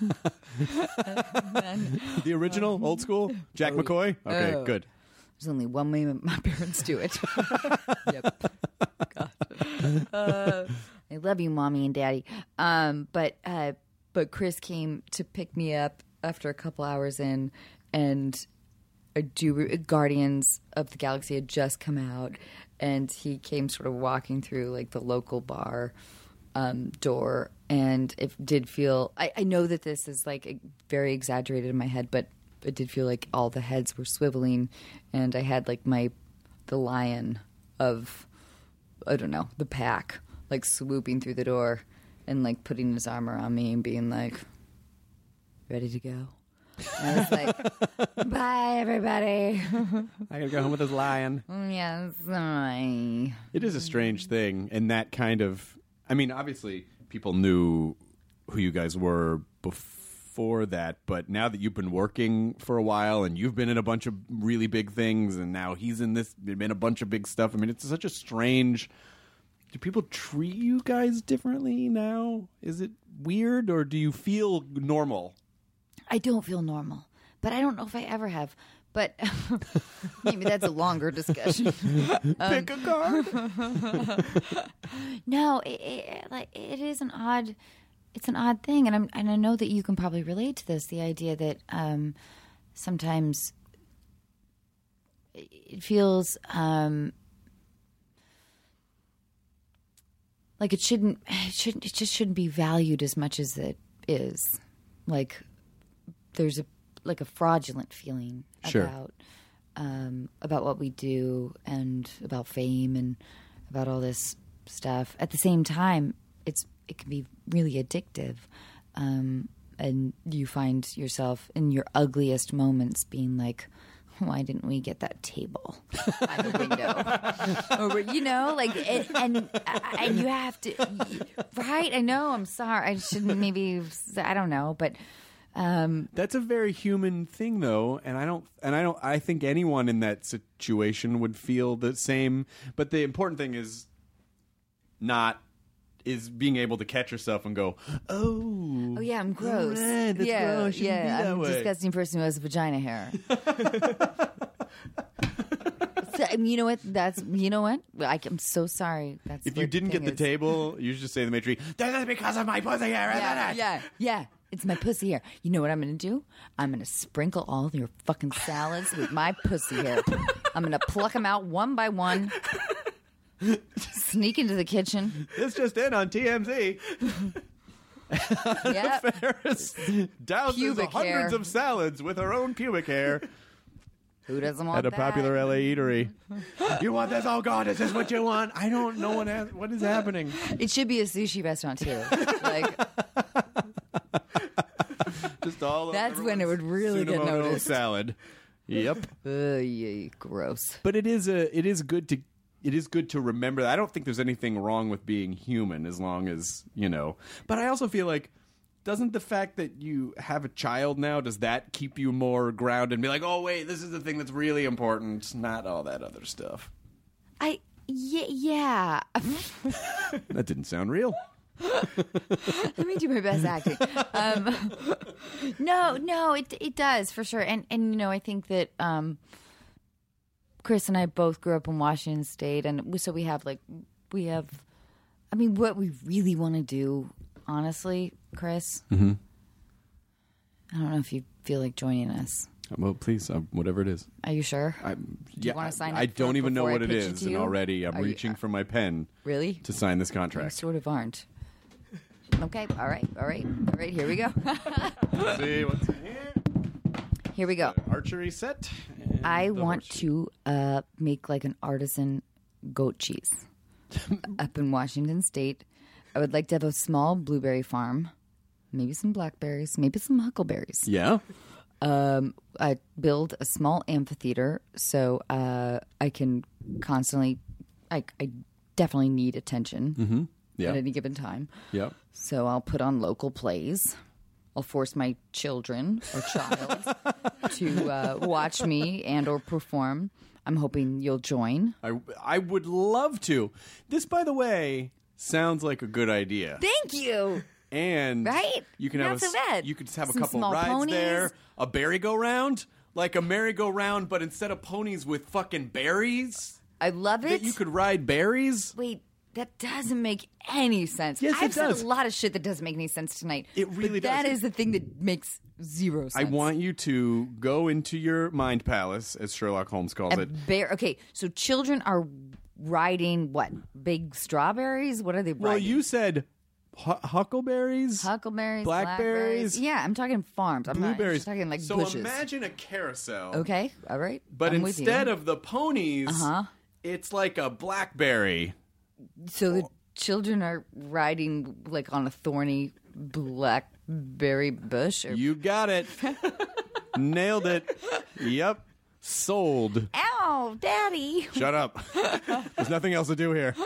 then, The original, old school, Jack McCoy. Okay, oh. good. There's only one way my parents do it. Yep. God. Uh, I love you, Mommy and Daddy. Um, but uh, but Chris came to pick me up after a couple hours in, and a do Guardians of the Galaxy had just come out, and he came sort of walking through like the local bar um, door, and it did feel. I, I know that this is like very exaggerated in my head, but it did feel like all the heads were swiveling, and I had like my the lion of I don't know the pack like swooping through the door and like putting his arm around me and being like, ready to go. And I was like, bye, everybody. I gotta go home with this lion. Yes, I. It is a strange thing, and that kind of. I mean, obviously, people knew who you guys were before that, but now that you've been working for a while and you've been in a bunch of really big things, and now he's in this, in a bunch of big stuff. I mean, it's such a strange. Do people treat you guys differently now? Is it weird, or do you feel normal? I don't feel normal, but I don't know if I ever have. But maybe that's a longer discussion. Pick a card. No, it, it, like it is an odd. It's an odd thing, and I'm and I know that you can probably relate to this. The idea that um, sometimes it feels um, like it shouldn't. It shouldn't. It just shouldn't be valued as much as it is. Like. There's a like a fraudulent feeling Sure. about um, about what we do and about fame and about all this stuff. At the same time, it's it can be really addictive, um, and you find yourself in your ugliest moments being like, "Why didn't we get that table out the window?" Or you know, like, it, and and you have to, right? I know. I'm sorry. I shouldn't. Maybe I don't know, but. Um, That's a very human thing, though, and I don't, and I don't, I think anyone in that situation would feel the same. But the important thing is not is being able to catch yourself and go, oh, oh yeah, I'm gross. right, that's yeah, gross. Shouldn't yeah, be that I'm way. a disgusting person who has vagina hair. So, I mean, you know what? That's you know what? I, I'm so sorry. That's If you what didn't thing get the is. table, you should just say to the matron, "This is because of my pussy hair." isn't Yeah, it?" yeah, yeah. It's my pussy hair. You know what I'm going to do? I'm going to sprinkle all your fucking salads with my pussy hair. I'm going to pluck them out one by one. Sneak into the kitchen. This just in on T M Z. Yep. Ferris douses Pubic hundreds hair. of salads with her own pubic hair Who doesn't want at a that? popular L A eatery. You want this? Oh God, is this what you want? I don't know what has, what is happening. It should be a sushi restaurant too. Like Just all That's when it would really get Tsunamono noticed. salad. Yep. uh, yeah, gross. But it is a it is good to it is good to remember that. I don't think there's anything wrong with being human as long as, you know. But I also feel like doesn't the fact that you have a child now, does that keep you more grounded and be like, "Oh wait, this is the thing that's really important, not all that other stuff." I yeah yeah. That didn't sound real. Let me do my best acting. Um, no, no, it it does for sure. And and you know, I think that um, Chris and I both grew up in Washington State, and we, so we have like we have. I mean, what we really want to do, honestly, Chris. Mm-hmm. I don't know if you feel like joining us. Well, please, uh, whatever it is. Are you sure? I, yeah, wanna sign I, I up for don't it even know before I what it pitch it is, to and you? already I'm Are you- reaching for my pen Really? to sign this You contract. sort of aren't. Okay. All right. All right. All right. Here we go. Let's see what's in here. Here we go. Archery set. and I the want horseshoe. to uh, make like an artisan goat cheese up in Washington State. I would like to have a small blueberry farm, maybe some blackberries, maybe some huckleberries. Yeah. Um, I build a small amphitheater so uh, I can constantly, I, I definitely need attention Mm-hmm. Yeah. at any given time. Yep. So I'll put on local plays. I'll force my children or child to uh, watch me and or perform. I'm hoping you'll join. I I would love to. This, by the way, sounds like a good idea. Thank you. And Right? you can Not have a, so s- bad. you could have Some a couple small rides ponies. there, a merry-go-round, like a merry-go-round, but instead of ponies with fucking berries, I love it. that you could ride berries. Wait, that doesn't make any sense. Yes, it I've said does. a lot of shit that doesn't make any sense tonight. It really but That does. is the thing that makes zero sense. I want you to go into your mind palace, as Sherlock Holmes calls a it. bear. Okay, so children are riding what? Big strawberries? What are they Well, riding? you said hu- huckleberries, Huckleberries, blackberries, Yeah, I'm talking farms. I'm blueberries. not just talking like so bushes. imagine a carousel. Okay, all right. But I'm with instead you. of the ponies, Uh-huh. it's like a blackberry. So the children are riding like on a thorny black Barry Bush. Or... You got it. Nailed it. Yep. Sold. Ow, Daddy. Shut up. There's nothing else to do here.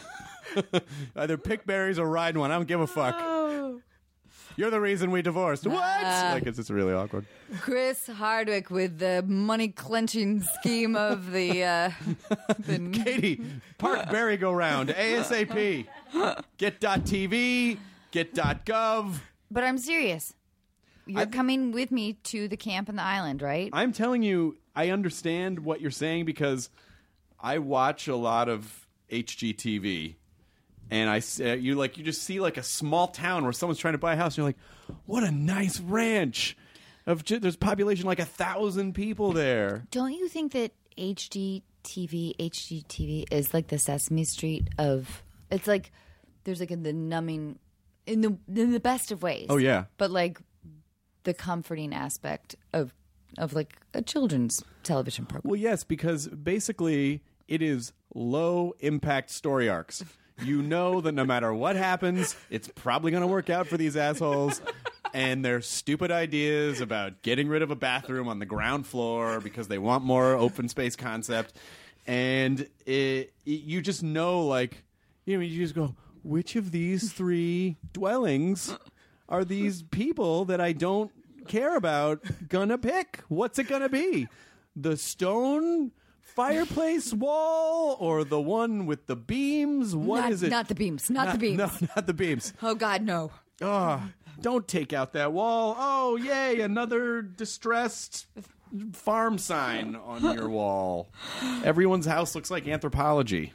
Either pick berries or ride one. I don't give a fuck. Oh. You're the reason we divorced. What? Uh, like, it's just really awkward. Chris Hardwick with the money clenching scheme of the. Uh, the... Katie, park merry-go-round ASAP. Get .tv, get .gov. But I'm serious. You're I've- coming with me to the camp and the island, right? I'm telling you, I understand what you're saying because I watch a lot of H G T V, and I uh, you like you just see like a small town where someone's trying to buy a house, and you're like, what a nice ranch. Of ju- there's population like a thousand people there. Don't you think that H G T V, H G T V is like the Sesame Street of? It's like there's like a, the numbing in the in the best of ways. Oh, yeah. But like the comforting aspect of of like a children's television program. Well, yes, because basically it is low impact story arcs. You know that no matter what happens, it's probably going to work out for these assholes. And their stupid ideas about getting rid of a bathroom on the ground floor because they want more open space concept. And it, it, you just know, like, you know, you just go, which of these three dwellings are these people that I don't care about gonna pick? What's it gonna be? The stone fireplace wall or the one with the beams? What not, is it? Not the beams. Not, the beams. No, not the beams. Oh God, no. Oh, don't take out that wall. Oh, yay, another distressed farm sign on your wall. Everyone's house looks like Anthropology.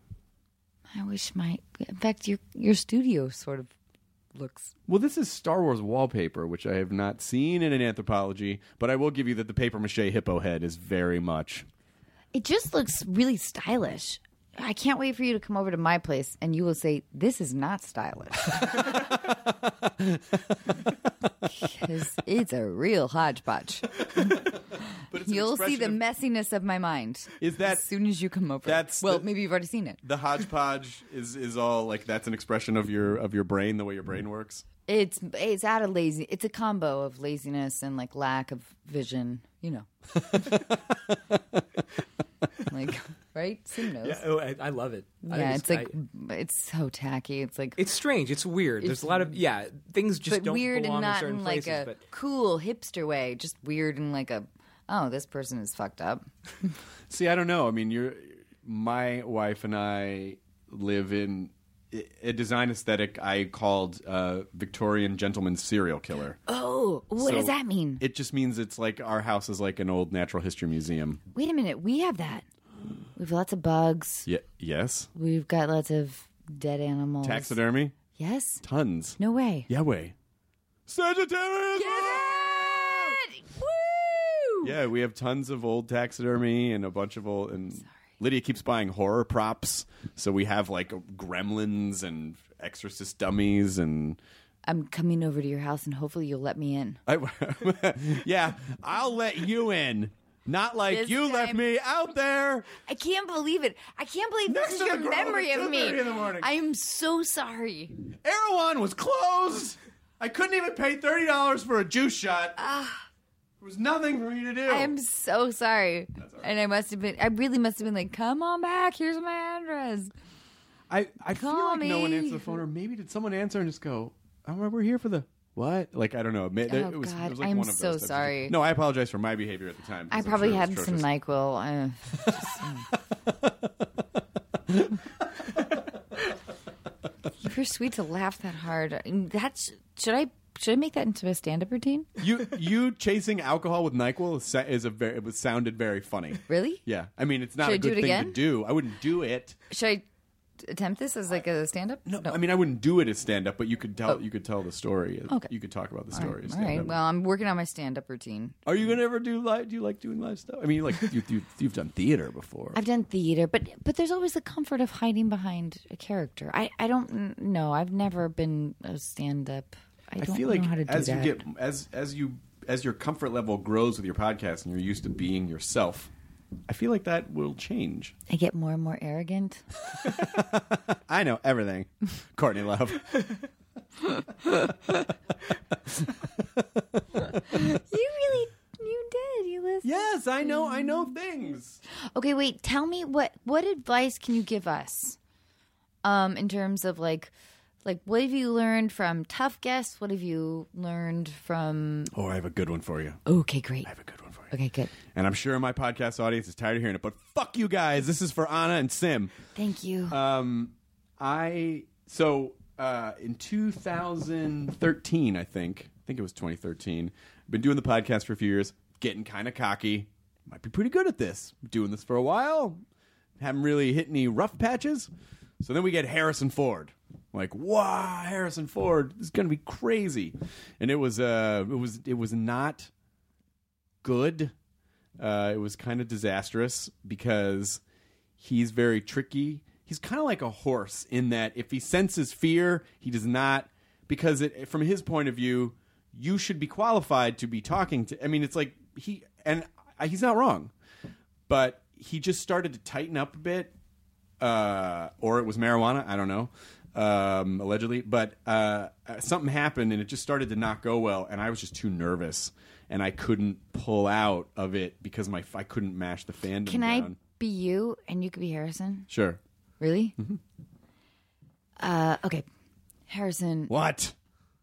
I wish my. In fact, your your studio sort of looks. Well, this is Star Wars wallpaper, which I have not seen in an Anthropology, but I will give you that the papier-mâché hippo head is very much. It just looks really stylish. I can't wait for you to come over to my place and you will say, this is not stylish. Because it's a real hodgepodge. But it's an You'll see the expression of- messiness of my mind. Is that- as soon as you come over? that's well, the- maybe you've already seen it. The hodgepodge is, is all like that's an expression of your of your brain, the way your brain works. It's it's out of lazy. It's a combo of laziness and like lack of vision. You know, like right? Sim knows. Yeah, oh, I, I love it. I Yeah, think it's like I- it's so tacky. It's like it's strange. It's weird. There's It's- a lot of yeah things just but don't weird belong and not in certain in like places. a But cool hipster way. Just weird and like a oh, this person is fucked up. See, I don't know. I mean, you're my wife and I live in a design aesthetic I called uh, Victorian gentleman serial killer. Oh, what So does that mean? It just means it's like our house is like an old natural history museum. Wait a minute, we have that. We have lots of bugs. Yeah. Yes. We've got lots of dead animals. Taxidermy. Yes. Tons. No way. Yahweh. Sagittarius. Woo! Yeah, we have tons of old taxidermy and a bunch of old. And Lydia keeps buying horror props, so we have like gremlins and exorcist dummies and. I'm coming over to your house and hopefully you'll let me in. I, yeah, I'll let you in. Not like This you left time- me out there. I can't believe it. I can't believe Next this is to your the girl memory at of two me. thirty in the morning. I am so sorry. Erewhon was closed. I couldn't even pay thirty dollars for a juice shot. There was nothing for me to do. I am so sorry. And I must have been, I really must have been like, come on back. Here's my address. I, I feel Call like no one me. answered the phone, or maybe did someone answer and just go, "Oh, we're here for the what?" Like I don't know. It, ma- Oh, it was, God. it was like I'm one of so those types of- sorry. No, I apologize for my behavior at the time. I because I'm probably sure it was had some atrocious. NyQuil. Uh, You're sweet to laugh that hard. That's should I should I make that into a stand-up routine? You you chasing alcohol with NyQuil is, sa- is a very it was sounded very funny. Really? Yeah, I mean it's not Should a I do good it thing again? to do. I wouldn't do it. Should I attempt this as like a stand-up? No, I mean I wouldn't do it as stand up, but you could tell Oh. you could tell the story. Okay. You could talk about the All story. right. as All right. stand-up. Well, I'm working on my stand-up routine. Are you gonna ever do live? Do you like doing live stuff? I mean, like you, you you've done theater before. I've done theater, but but there's always the comfort of hiding behind a character. I, I don't know. I've never been a stand-up. I I don't feel like know how to do as that. you get as as you as your comfort level grows with your podcast and you're used to being yourself, I feel like that will change. I get more and more arrogant. I know everything, Courtney Love. really, you did. You listened. Yes, I know. I know things. Okay, wait. Tell me what what advice can you give us? Um, in terms of like, like what have you learned from tough guests? What have you learned from? Oh, I have a good one for you. Okay, great. I have a good one for you. Okay, good. And I'm sure my podcast audience is tired of hearing it, but fuck you guys. This is for Anna and Sim. Thank you. Um, I so uh, in two thousand thirteen, I think, I think it was twenty thirteen. I've been doing the podcast for a few years, getting kind of cocky. Might be pretty good at this. Doing this for a while, haven't really hit any rough patches. So then we get Harrison Ford. Like, wow, Harrison Ford, this is gonna be crazy. And it was, uh, it was, it was not good. Uh, it was kind of disastrous because he's very tricky. He's kind of like a horse in that if he senses fear, he does not, because it, from his point of view, you should be qualified to be talking to. I mean, it's like he, and he's not wrong, but he just started to tighten up a bit, uh, or it was marijuana. I don't know, um, allegedly, but uh, something happened and it just started to not go well, and I was just too nervous. And I couldn't pull out of it because my I couldn't mash the fandom Can down. I be you and you could be Harrison? Sure. Really? Mm-hmm. Uh, okay, Harrison. What?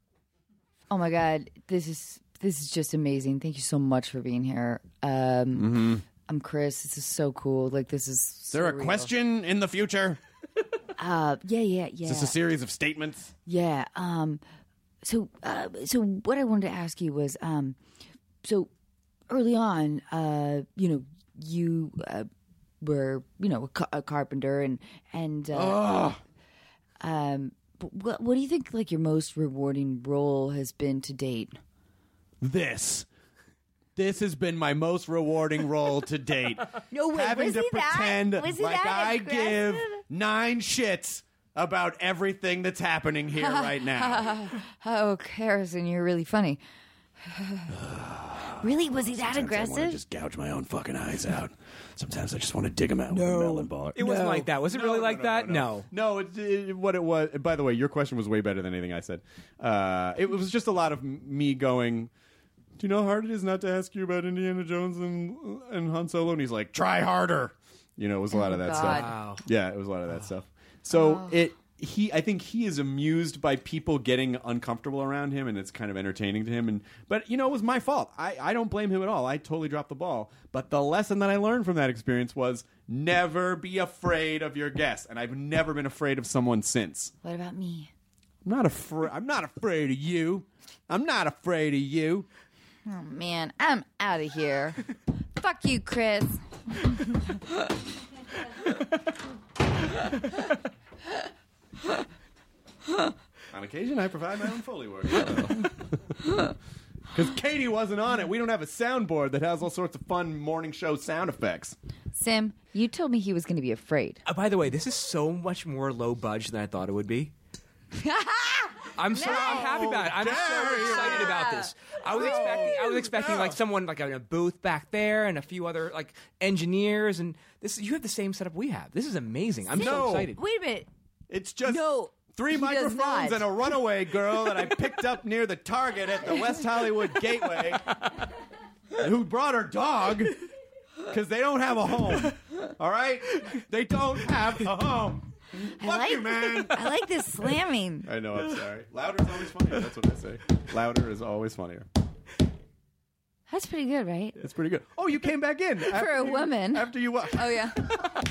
Oh my God, this is this is just amazing. Thank you so much for being here. Um, Mm-hmm. I'm Chris. This is so cool. Like this is. Is there a surreal. question in the future? Uh, yeah, yeah, yeah. Is this a series of statements? Yeah. Um. So, uh, so what I wanted to ask you was, um, so early on, uh, you know, you uh, were, you know, a, ca- a carpenter, and and uh, um, but what what do you think like your most rewarding role has been to date? This. This has been my most rewarding role to date. No way. Having Was to he that? pretend Was he like that I aggressive? give nine shits about everything that's happening here right now. Oh, Harrison, you're really funny. Really? Was he that Sometimes I want to aggressive? just gouge my own fucking eyes out. Sometimes I just want to dig them out with a melon ball. It wasn't like that. Was it really like that? No. No, it, it, what it was. By the way, your question was way better than anything I said. Uh, it was just a lot of m- me going, do you know how hard it is not to ask you about Indiana Jones and, and Han Solo? And he's like, try harder. You know, it was a lot Oh, of that God. stuff. Wow. Yeah, it was a lot of that stuff. So Oh. it he I think he is amused by people getting uncomfortable around him, and it's kind of entertaining to him. And but you know, it was my fault. I, I don't blame him at all. I totally dropped the ball. But the lesson that I learned from that experience was never be afraid of your guests. And I've never been afraid of someone since. What about me? I'm not afraid. I'm not afraid of you. I'm not afraid of you. Oh man, I'm out of here. Fuck you, Chris. On occasion, I provide my own Foley work. Because Katie wasn't on it. We don't have a soundboard that has all sorts of fun morning show sound effects. Sim, you told me he was going to be afraid. Uh, by the way, this is so much more low budge than I thought it would be. I'm so I'm happy about it. I'm so excited about this. I was expecting I was expecting like someone like in a booth back there and a few other like engineers, and this you have the same setup we have. This is amazing. I'm so No. excited. Wait a minute. It's just No, three he does microphones not. and a runaway girl that I picked up near the Target at the West Hollywood Gateway, who brought her dog because they don't have a home. All right? They don't have a home. I Fuck like, you, man. I like this slamming. I know, I'm sorry. Louder is always funnier. That's what I say. Louder is always funnier. That's pretty good, right? It's pretty good. Oh, you came back in. For a you- woman. After you walked. Oh, yeah.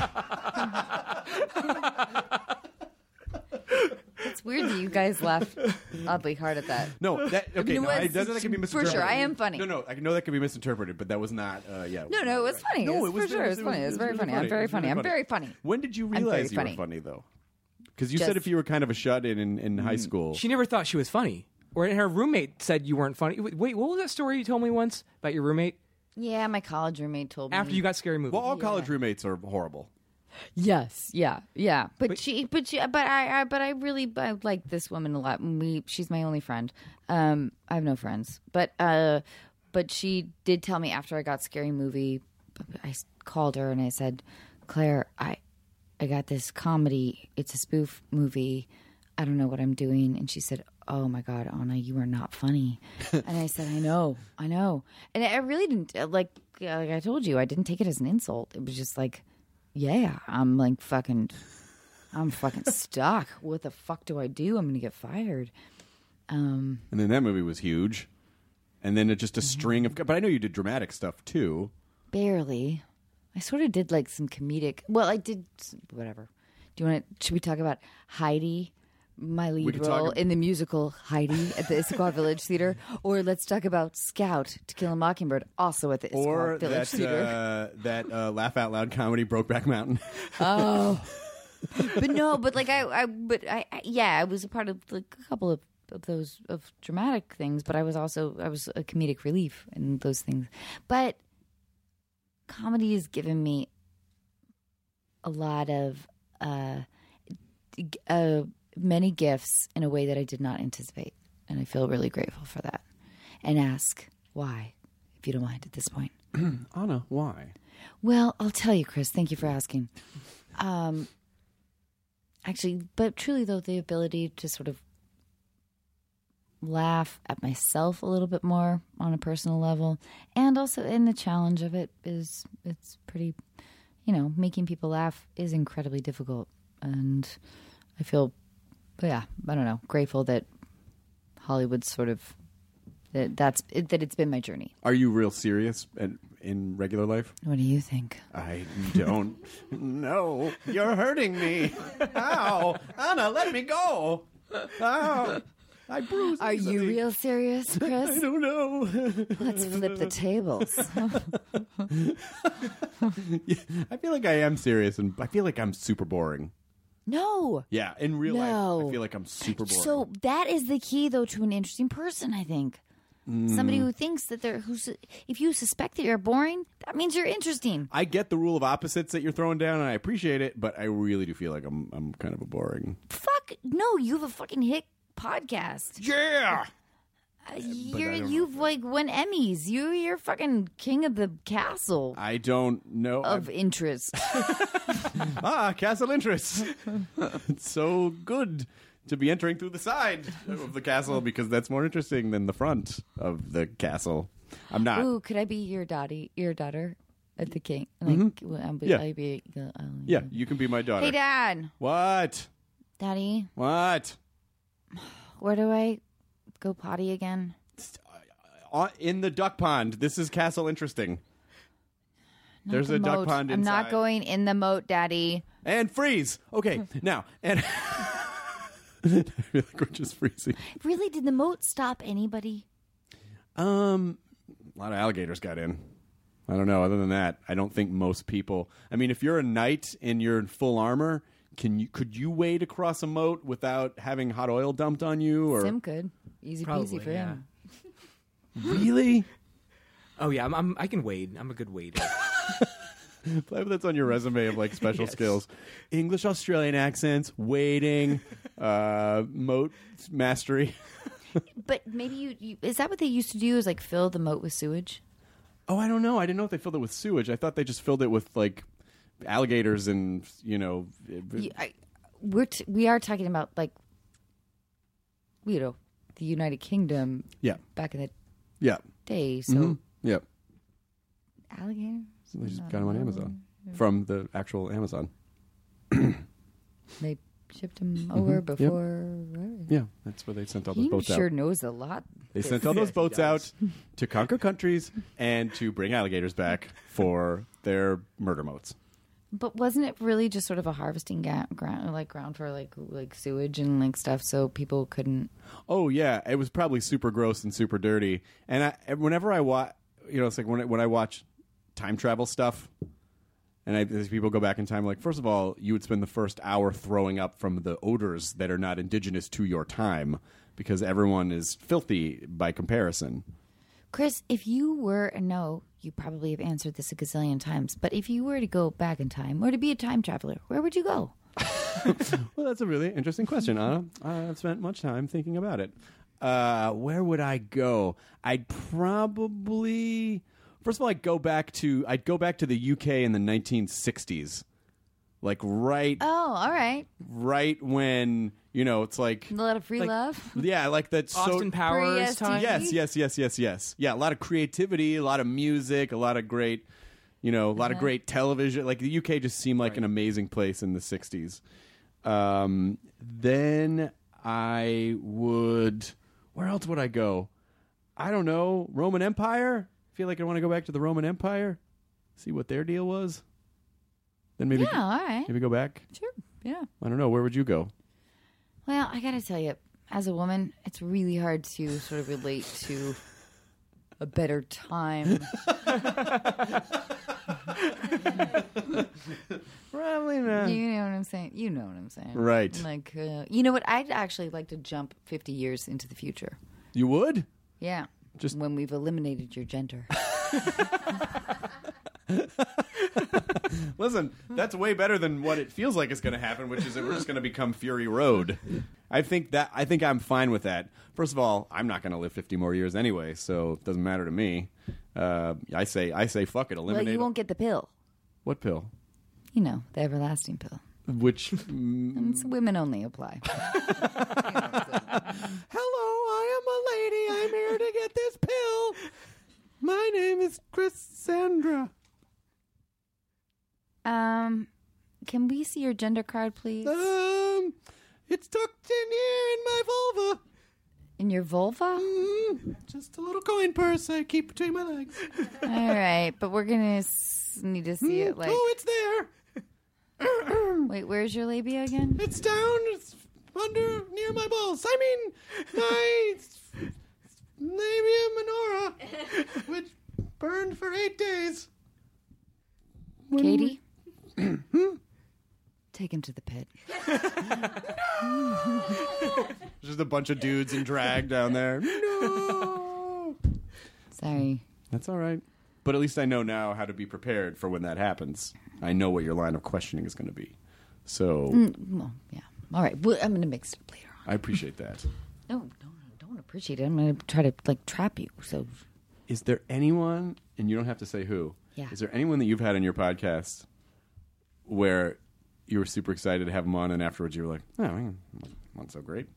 It's weird that you guys laughed oddly hard at that. No, that okay. it No, was- I, that, that can be for misinterpreted. sure, I am funny. No, no, I know that can be misinterpreted, but that was not. Uh, yeah. No, no, it was funny. No, It's it was for sure. it It's funny. It's very really funny. I'm It very was funny. really I'm very funny. When did you I'm very realize you funny. were funny, though? Because you Just- said if you were kind of a shut-in in, in high school. She never thought she was funny. Or her roommate said you weren't funny. Wait, what was that story you told me once about your roommate Yeah, my college roommate told me. after you got Scary Movie? well, all college roommates are horrible. Yes, yeah, yeah. But, But- she, but she, but I, I, but I really, I like this woman a lot. We, she's my only friend. Um, I have no friends, but, uh, but she did tell me after I got Scary Movie, I called her and I said, Claire, I, I got this comedy. It's a spoof movie. I don't know what I'm doing. And she said, "Oh my God, Anna, you are not funny." And I said, "I know, I know." And I really didn't like. Like I told you, I didn't take it as an insult. It was just like, "Yeah, I'm like fucking, I'm fucking stuck. What the fuck do I do? I'm gonna get fired." Um, and then that movie was huge, and then it just a string of. But I know you did dramatic stuff too. Barely. I sort of did like some comedic. Well, I did whatever. Do you want to? Should we talk about Heidi, my We lead could role talk- in the musical Heidi at the Issaquah Village Theater, or let's talk about Scout, To Kill a Mockingbird, also at the Issaquah Or Village that Theater. uh, that uh, laugh out loud comedy Brokeback Mountain. Oh, but no, but like I, I but I, I, yeah, I was a part of like a couple of, of those of dramatic things, but I was also I was a comedic relief in those things. But comedy has given me a lot of uh, uh, many gifts in a way that I did not anticipate, and I feel really grateful for that. And ask why, if you don't mind at this point. Anna, why? Well, I'll tell you, Chris. Thank you for asking. Um, actually, but truly, though, the ability to sort of laugh at myself a little bit more on a personal level, and also in the challenge of it is it's pretty, you know, making people laugh is incredibly difficult, and I feel, yeah, I don't know, grateful that Hollywood's sort of that that's that it's been my journey. Are you real serious in, in regular life? What do you think? I don't know. You're hurting me. Ow. Anna, let me go. Ow. I bruised Are you easily. real serious, Chris? I don't know. Let's flip the tables. I feel like I am serious, and I feel like I'm super boring. No. Yeah, in real No. life, I feel like I'm super boring. So that is the key, though, to an interesting person, I think. Somebody who thinks that they're, who's, if you suspect that you're boring, that means you're interesting. I get the rule of opposites that you're throwing down, and I appreciate it, but I really do feel like I'm I'm kind of a boring. Fuck, no, you have a fucking hit podcast. Yeah. Uh, you're, I don't you've like won Emmys. You, you're fucking king of the castle I don't know. of interest. ah, castle interest. It's so good to be entering through the side of the castle because that's more interesting than the front of the castle. I'm not. Ooh, could I be your daddy, your daughter at the king? Like, well, I'll be, Yeah. I'll be, I'll- Yeah, you can be my daughter. Hey, Dad. What? Daddy, What? where do I go potty again? Uh, in the duck pond. This is castle interesting. Not There's the a duck moat. pond I'm not inside. going in the moat, Daddy. And freeze. Okay, now and I feel like we're just freezing. Really, did the moat stop anybody? Um, a lot of alligators got in. I don't know. Other than that, I don't think most people. I mean, if you're a knight and you're in full armor, can you could you wade across a moat without having hot oil dumped on you? Or Sim could. Easy Probably, peasy for yeah. him. really? Oh yeah, I'm, I'm I can wade. I'm a good wader. That's on your resume of like special Yes. skills: English, Australian accents, wading, uh, moat mastery. But maybe you, you is that what they used to do? Is like fill the moat with sewage? Oh, I don't know. I didn't know if they filled it with sewage. I thought they just filled it with like alligators and you know. You, I, we're t- we are talking about like, you know, the United Kingdom Yeah, back in the yeah, day. So Mhm. yeah. alligator. So they just got them on Amazon from the actual Amazon. They shipped them over before. Yeah, that's where they sent all those He boats sure out. knows a lot. They sent all those boats out to conquer countries and to bring alligators back for their murder moats. But wasn't it really just sort of a harvesting ga- ground, like ground for like like sewage and like stuff, so people couldn't? Oh yeah, it was probably super gross and super dirty. And I, and whenever I watch, you know, it's like when I, when I watch time travel stuff, and I, as people go back in time, like first of all, you would spend the first hour throwing up from the odors that are not indigenous to your time because everyone is filthy by comparison. Chris, if you were no, you probably have answered this a gazillion times. But if you were to go back in time or to be a time traveler, where would you go? Well, that's a really interesting question, Anna. I've spent much time thinking about it. Uh, where would I go? I'd probably, first of all, I'd go back to I'd go back to the U K in the nineteen sixties, like right, Oh, all right. right when you know it's like A lot of free Like- love. yeah, like that. So Austin Powers Pre-S T G? time. yes, yes, yes, yes, yes. Yeah, a lot of creativity, a lot of music, a lot of great, you know, a lot of great television. Like the U K just seemed like an amazing place in the sixties. Um, then I would. Where else would I go? I don't know. Roman Empire. I feel like I want to go back to the Roman Empire, see what their deal was. Then maybe Yeah, all right. maybe go back. Sure. Yeah. I don't know. Where would you go? Well, I got to tell you, as a woman, it's really hard to sort of relate to a better time. Probably not. You know what I'm saying? You know what I'm saying. Right. Like, uh, you know what? I'd actually like to jump fifty years into the future. You would? Yeah. Just- when we've eliminated your gender. Listen, that's way better than what it feels like is going to happen, which is that we're just going to become Fury Road. I think that I think I'm fine with that. First of all, I'm not going to live fifty more years anyway, so it doesn't matter to me. Uh, I say I say fuck it, eliminate. Well, you won't get the pill. What pill? You know, the everlasting pill. Which mm, It's women only apply. hello, I am a lady. I'm here to get this pill. My name is Cassandra. Um, can we see your gender card, please? Um, it's tucked in here in my vulva. In your vulva? Mm, just a little coin purse I keep between my legs. All right, but we're gonna s- need to see it. Like, Oh, it's there. wait, where's your labia again? It's down. It's under near my balls. I mean, my labia minora, which burned for eight days. Katie? Take him to the pit. Just a bunch of dudes in drag down there. No. Sorry. That's all right. But at least I know now how to be prepared for when that happens. I know what your line of questioning is going to be. So Well, yeah. All right. Well, I'm gonna mix it up later on. I appreciate that. No, no, no, don't appreciate it. I'm gonna try to like trap you. So Is there anyone, and you don't have to say who, Yeah. is there anyone that you've had on your podcast where you were super excited to have them on and afterwards you were like, oh, man, not so great?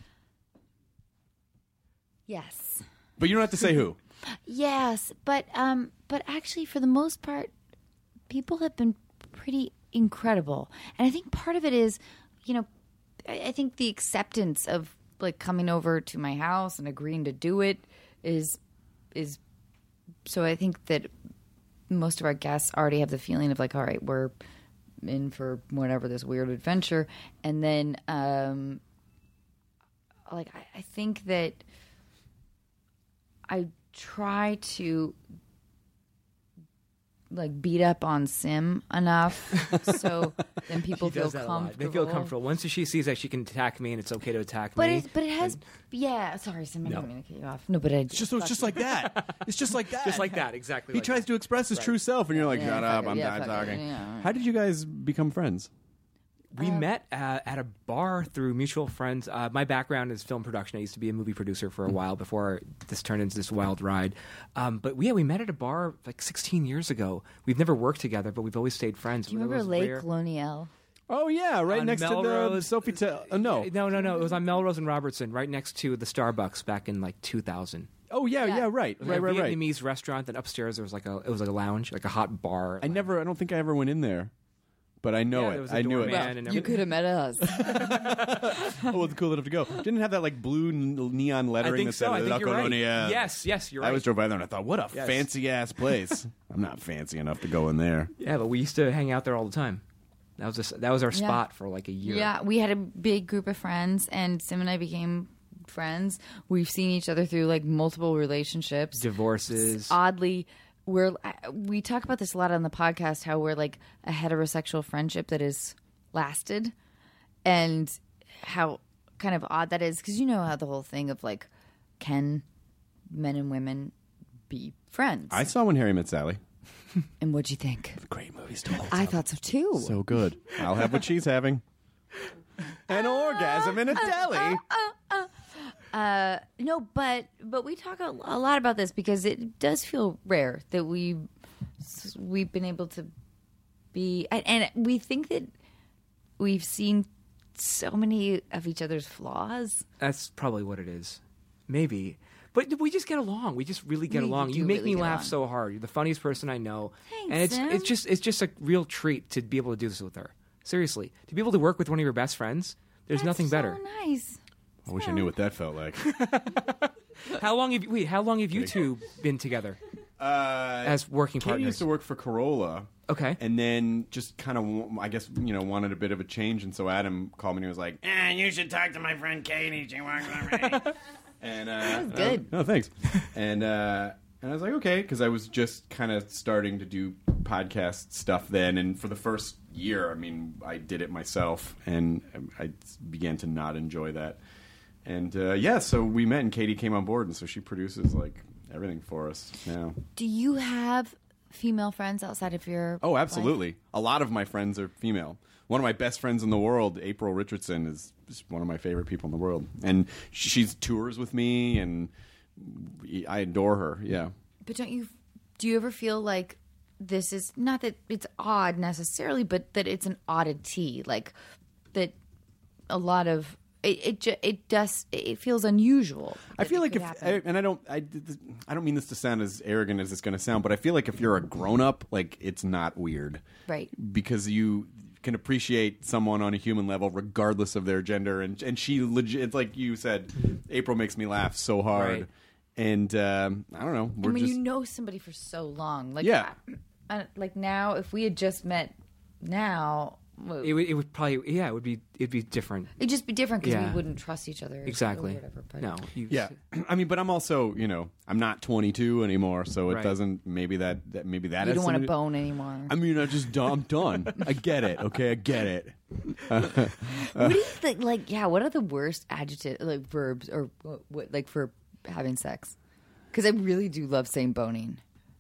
yes. But you don't have to say who. Yes, but um, but actually, for the most part, people have been pretty incredible, and I think part of it is, you know, I, I think the acceptance of like coming over to my house and agreeing to do it is is. So I think that most of our guests already have the feeling of like, all right, we're in for whatever this weird adventure, and then um, like I, I think that I try to like beat up on Sim enough so then people He feel does that a lot. comfortable. They feel comfortable. Once she sees that she can attack me and it's okay to attack But me. it, but it has, yeah. Sorry, Sim, I didn't mean to cut you off. No, but I It's just, it's just like that. It's just like that. Just like that, exactly. He like tries that. to express his true self, and you're like, Yeah, shut fuck up, it. I'm Yeah, not fuck it. talking. Yeah. How did you guys become friends? We met uh, at a bar through mutual friends. Uh, my background is film production. I used to be a movie producer for a while before this turned into this wild ride. Um, but yeah, we met at a bar like sixteen years ago. We've never worked together, but we've always stayed friends. Do you That remember was Lake rare. Colonial? Oh, yeah, right On next to the Melrose. Sophie. Te- uh, no. No, no, no. It was on Melrose and Robertson, right next to the Starbucks back in like two thousand. Oh, yeah, yeah, Yeah. right. It was Right, a right, right. Vietnamese restaurant. Then upstairs there was like a it was like a lounge, like a hot bar. I never, I don't think I ever went in there. But I know Yeah, it. there was a I knew it. doorman and You could have met us. Oh, was cool enough to go. Didn't it have that like blue n- neon I lettering think that so. said I think La you're right. Colonia? Yes, yes, you're right. I always drove by there and I thought, what a Yes. fancy ass place. I'm not fancy enough to go in there. Yeah, but we used to hang out there all the time. That was a, that was our Yeah. spot for like a year. Yeah, we had a big group of friends, and Sim and I became friends. We've seen each other through like multiple relationships. Divorces. Oddly, we're we talk about this a lot on the podcast. How we're like a heterosexual friendship that has lasted, and how kind of odd that is because you know how the whole thing of like, can men and women be friends? I saw When Harry Met Sally. and what'd you think? Great movie still. I thought so too. So good. I'll have what she's having. An orgasm in a deli. Uh, no, but but we talk a, a lot about this because it does feel rare that we we've been able to be, and, and we think that we've seen so many of each other's flaws. That's probably what it is. Maybe. But we just get along. We just really get We along. do You make really me get laugh along. so hard. You're the funniest person I know. Thanks, and it's Sam. it's just it's just a real treat to be able to do this with her. Seriously. To be able to work with one of your best friends, there's That's nothing so better. nice. I wish I knew what that felt like. How long have you, wait, how long have you two been together Uh, as working Katie partners? used to work for Corolla. Okay. And then just kind of, I guess, you know, wanted a bit of a change. And so Adam called me and he was like, eh, you should talk to my friend Katie. She works for me. And, uh, That was good. Oh, thanks. and, uh, and I was like, okay, because I was just kind of starting to do podcast stuff then. And for the first year, I mean, I did it myself. And I began to not enjoy that. And, uh, yeah, so we met and Katie came on board. And so she produces, like, everything for us now. Do you have female friends outside of your Oh, wife? absolutely. A lot of my friends are female. One of my best friends in the world, April Richardson, is, is one of my favorite people in the world. And she's tours with me, and I adore her, yeah. But don't you do you ever feel like this is not that it's odd necessarily, but that it's an oddity, like that a lot of it it, ju- it does it feels unusual. I that feel it like could if, happen. I, and I don't, I, I don't mean this to sound as arrogant as it's going to sound, but I feel like if you're a grown up, like it's not weird, Right. Because you can appreciate someone on a human level, regardless of their gender, and and she legit, it's like you said, April makes me laugh so hard, Right. and um, I don't know, we're and when just you know somebody for so long, like Yeah. I- I- like now, if we had just met now, well, It would, it would probably, yeah, it would be, it'd be different. it'd just be different because Yeah. we wouldn't trust each other, or Exactly. whatever. But No. You, Yeah, I mean, but I'm also, you know, I'm not twenty-two anymore, so it Right. doesn't. Maybe that, that maybe that. you has don't want to something bone anymore. I mean, I just done, I'm done. I get it. Okay, I get it. What do you think? Like, yeah, what are the worst adjective, like verbs, or what, what like for having sex? Because I really do love saying boning.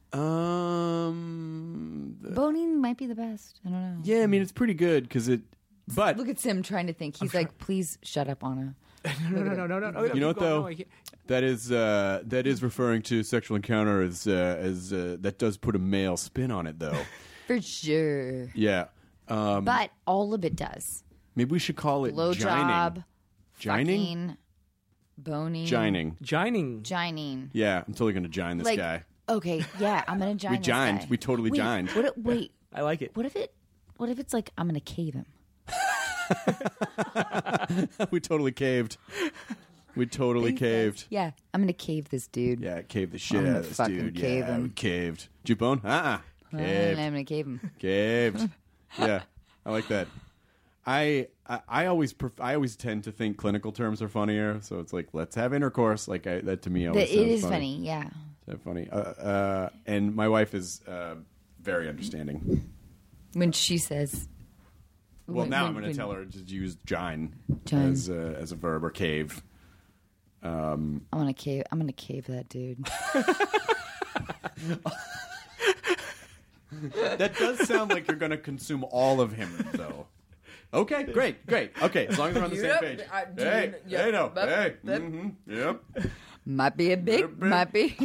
Um. Boning might be the best. I don't know. Yeah, I mean, it's pretty good because it. But Look at Sim trying to think. He's like, please shut up, Anna. no, no, no, no, no, no. you know what keep going. though? No, I can't. that is uh, that is referring to sexual encounter as uh, as uh, that does put a male spin on it though. For sure. Yeah. Um, But all of it does. maybe we should call it Blowjob, Jining. fucking, boning, Jining. Jining. Jining. Yeah, I'm totally gonna jine this Like, guy. okay, yeah, I'm gonna jine We this jined. guy. We totally wait, jined. What if, wait, I like it. what if it? What if it's like I'm gonna cave him? we totally caved. We totally caved. Yeah, I'm gonna cave this dude. Yeah, caved the shit I'm out gonna of this fucking dude. cave yeah, him. we caved. Jupone? Uh-uh. I'm Caved. gonna cave him. Caved. Yeah, I like that. I I, I always pref- I always tend to think clinical terms are funnier. So it's like, let's have intercourse. Like I, that to me always That- it sounds is funny. funny. Yeah. So funny. Uh, uh, and my wife is uh, very understanding. When she says, Well, when- now when- I'm going when- to tell her to use jine, Jine. as a, as a verb or cave. Um, I'm gonna cave. I'm gonna cave that dude. that does sound like you're going to consume all of him, though. Okay, great, great. Okay, as long as we're on the Yep, same page. I- Hey, yep, hey, no, yep, hey, yep. hmm yep. Might be a big, Yep, yep. might be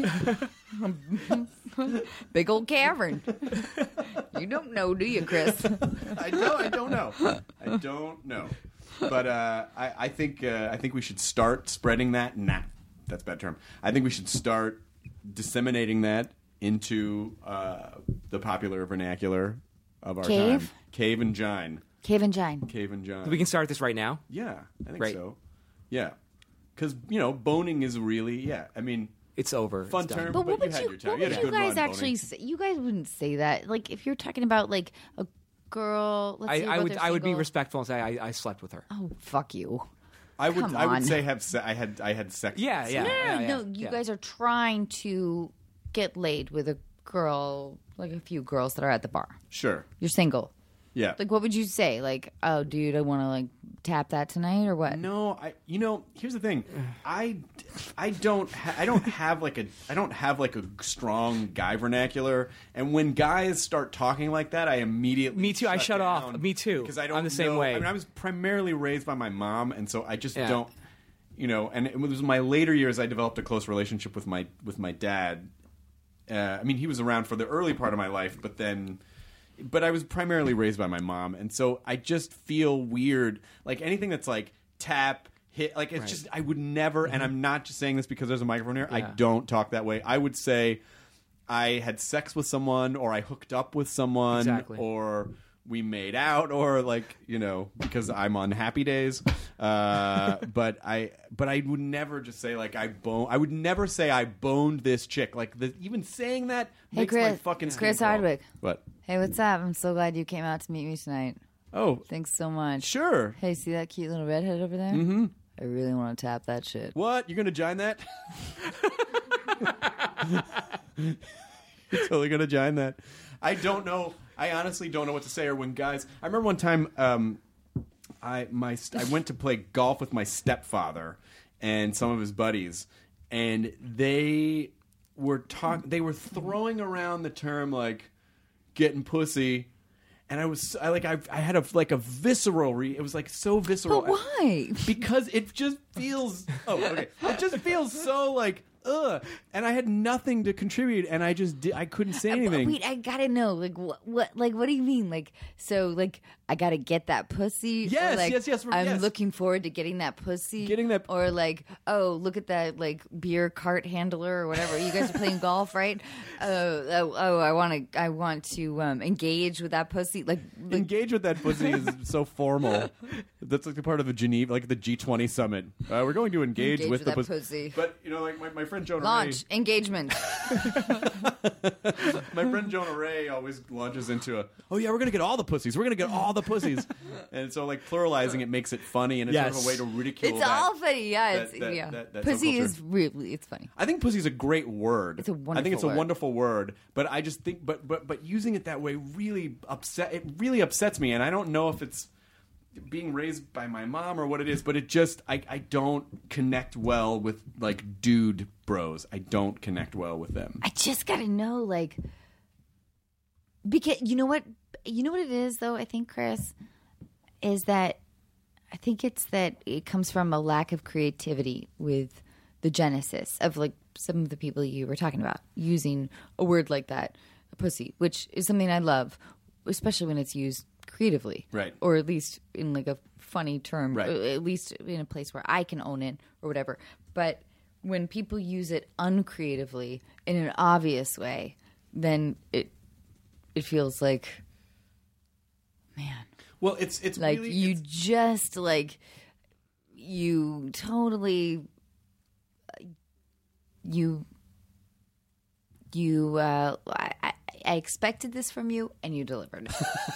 big old cavern. You don't know, do you, Chris? I don't. I don't know. I don't know. But uh, I, I think uh, I think we should start spreading that. Nah, that's a bad term. I think we should start disseminating that into uh, the popular vernacular of our Cave? time. Cave and jine. Cave and Jine. Cave and jine. We can start this right now. Yeah, I think Right. so. Yeah, because you know, boning is really yeah. I mean, It's over. fun It's done. term. But what you would had you? your time. What You had would a you good guys run, actually? boning. Say? You guys wouldn't say that. Like if you're talking about like a girl. Let's I, say I both would. are I would be single. respectful and say I, I slept with her. Oh fuck you! I would. Come I would on. say have. Se- I had. I had sex. Yeah, with yeah. No, no, yeah, no, yeah, no. You yeah. guys are trying to get laid with a girl, like a few girls that are at the bar. Sure. You're single. Yeah. Like, what would you say? Like, oh, dude, I want to like tap that tonight, or what? No, I. You know, here's the thing. I, I don't. Ha- I don't have like a. I don't have like a strong guy vernacular. And when guys start talking like that, I immediately. Me too, I shut off. down Me too. Because I don't. I'm the same know- way. I mean, I was primarily raised by my mom, and so I just Yeah. don't. You know, and it was my later years I developed a close relationship with my with my dad. Uh, I mean, he was around for the early part of my life, but then. but I was primarily raised by my mom, and so I just feel weird. Like anything that's like tap, hit, like it's Right. just I would never. And I'm not just saying this because there's a microphone here. I Yeah. don't talk that way. I would say I had sex with someone, or I hooked up with someone, Exactly. or we made out, or like you know, because I'm on happy days. Uh, but I, but I would never just say like I bone. I would never say I boned this chick. Like the, even saying that Hey, makes my Chris. fucking skin Chris crawl. Hardwick. What? Hey, what's up? I'm so glad you came out to meet me tonight. Oh, Thanks so much. sure. Hey, see that cute little redhead over there? Mm-hmm. I really want to tap that shit. What? You're gonna join that? You're totally gonna join that. I don't know. I honestly don't know what to say. Or when guys, I remember one time, um, I my I went to play golf with my stepfather and some of his buddies, and they were talk. They were throwing around the term like getting pussy. And I was, I like, I, I had a like a visceral. Re- it was like so visceral. But why? Because it just feels. Oh, okay. It just feels so like ugh. And I had nothing to contribute, and I just did, I couldn't say anything. Wait, I gotta know, like, what, what, like, what do you mean, like, so, like, I gotta get that pussy? Yes, or, like, yes, yes, I'm yes. looking forward to getting that pussy, Getting that- or like, oh, look at that, like, beer cart handler or whatever. You guys are playing golf, right? Oh, oh, oh, I want to, I want to um, engage with that pussy, like, like Engage with that pussy is so formal. That's like a part of a Geneva, like the G twenty summit. Uh, we're going to engage, Engage with, with the that pussy. pussy. But you know, like my, my friend Jonah launch engagement. Ray, my friend Jonah Ray always launches into a, oh yeah, we're gonna get all the pussies. We're gonna get all the pussies, and so like pluralizing it makes it funny, and it's sort of Yes. a way to ridicule. It's that. all funny, yeah. that- It's that- yeah. that- that pussy subculture. is really, it's funny. I think pussy is a great word. It's a I think it's a wonderful word. wonderful word, but I just think, but but but using it that way really upset. It really upsets me, and I don't know if it's being raised by my mom or what it is, but it just I I don't connect well with like dude bros. I don't connect well with them. I just gotta know, like, because you know what, you know what it is, though. I think, Chris, is that I think it's that it comes from a lack of creativity with the genesis of like some of the people you were talking about using a word like that, pussy, which is something I love, especially when it's used creatively, Right. Or at least in like a funny term, Right. uh, at least in a place where I can own it or whatever. But when people use it uncreatively in an obvious way, then it it feels like, man, Well, it's it's like really, you it's- just like you totally you you uh I, I I expected this from you and you delivered.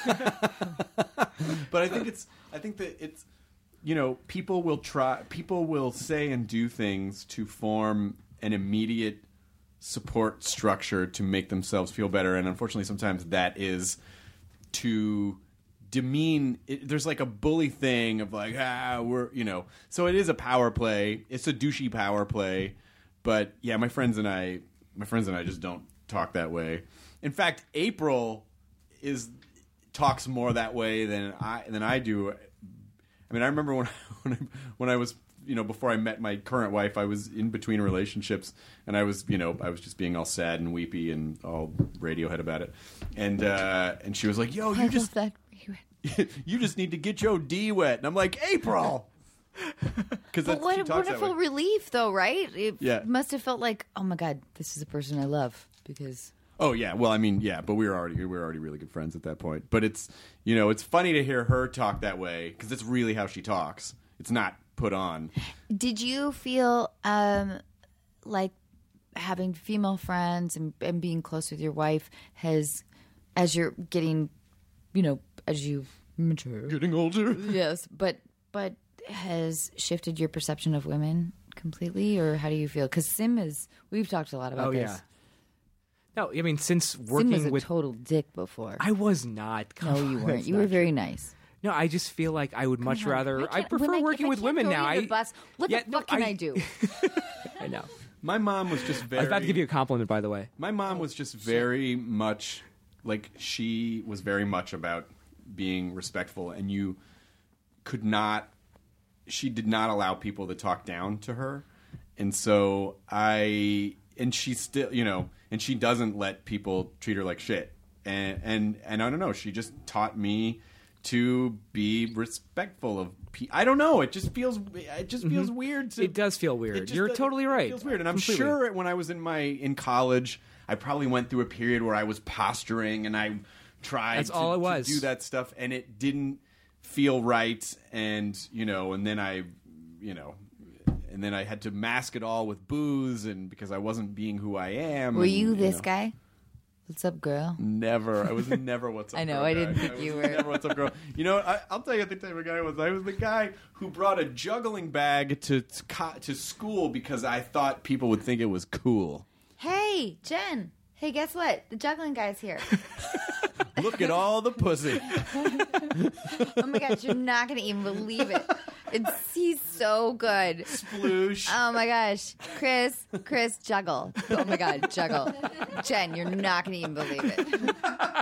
But I think it's I think that it's you know people will try people will say and do things to form an immediate support structure to make themselves feel better, and unfortunately sometimes that is to demean it, there's like a bully thing of like ah we're you know so it is a power play, it's a douchey power play, but yeah my friends and I my friends and I just don't talk that way. In fact, April is talks more that way than I than I do. I mean, I remember when when I, when I was you know before I met my current wife, I was in between relationships, and I was you know I was just being all sad and weepy and all Radiohead about it, and uh, and she was like, "Yo, I you just love that. you just need to get your D wet," and I'm like, "April," because But what a wonderful relief, though, right? It Yeah. must have felt like, oh my God, this is a person I love because. Oh yeah, well I mean yeah, but we were already we were already really good friends at that point. But it's you know it's funny to hear her talk that way because it's really how she talks. It's not put on. Did you feel um, like having female friends and, and being close with your wife has, as you're getting, you know, as you mature, Getting older. yes, but but has shifted your perception of women completely, or how do you feel? Because Sim is, we've talked a lot about Oh, this. yeah. No, I mean, since Sim working was a with. total dick before. I was not. no, you weren't. You were very nice. No, I just feel like I would much Come on. rather. I, can't- prefer when working if I with can't women throw now. you under I the bus, what yeah, the no, fuck can I- I do? I know. My mom was just I very. was about to give you a compliment, by the way. My mom was just very much like she was very much about being respectful, and you could not. She did not allow people to talk down to her, and so I and she still, you know, and she doesn't let people treat her like shit. and and and I don't know. She just taught me to be respectful of people. I don't know. It just feels it just feels Mm-hmm. weird. To, It does feel weird. it just You're does- totally it right. feels weird, and I'm Completely. sure when I was in my in college, I probably went through a period where I was posturing and I tried That's to, all it to was. do that stuff, and it didn't feel right. And you know, and then I, you know. And then I had to mask it all with booze, and because I wasn't being who I am. Were and, you this know. guy? What's up, girl? Never. I was never what's up. I know, girl I guy. didn't think I was you were. Never what's up, girl. You know, I, I'll tell you the type of guy I was. I was the guy who brought a juggling bag to to, co- to school because I thought people would think it was cool. Hey, Jen. Hey, guess what? The juggling guy's here. Look at all the pussy. Oh my gosh, you're not gonna even believe it. It's he's so good. Sploosh. Oh my gosh, Chris, Chris, juggle. Oh my god, juggle. Jen, you're not gonna even believe it.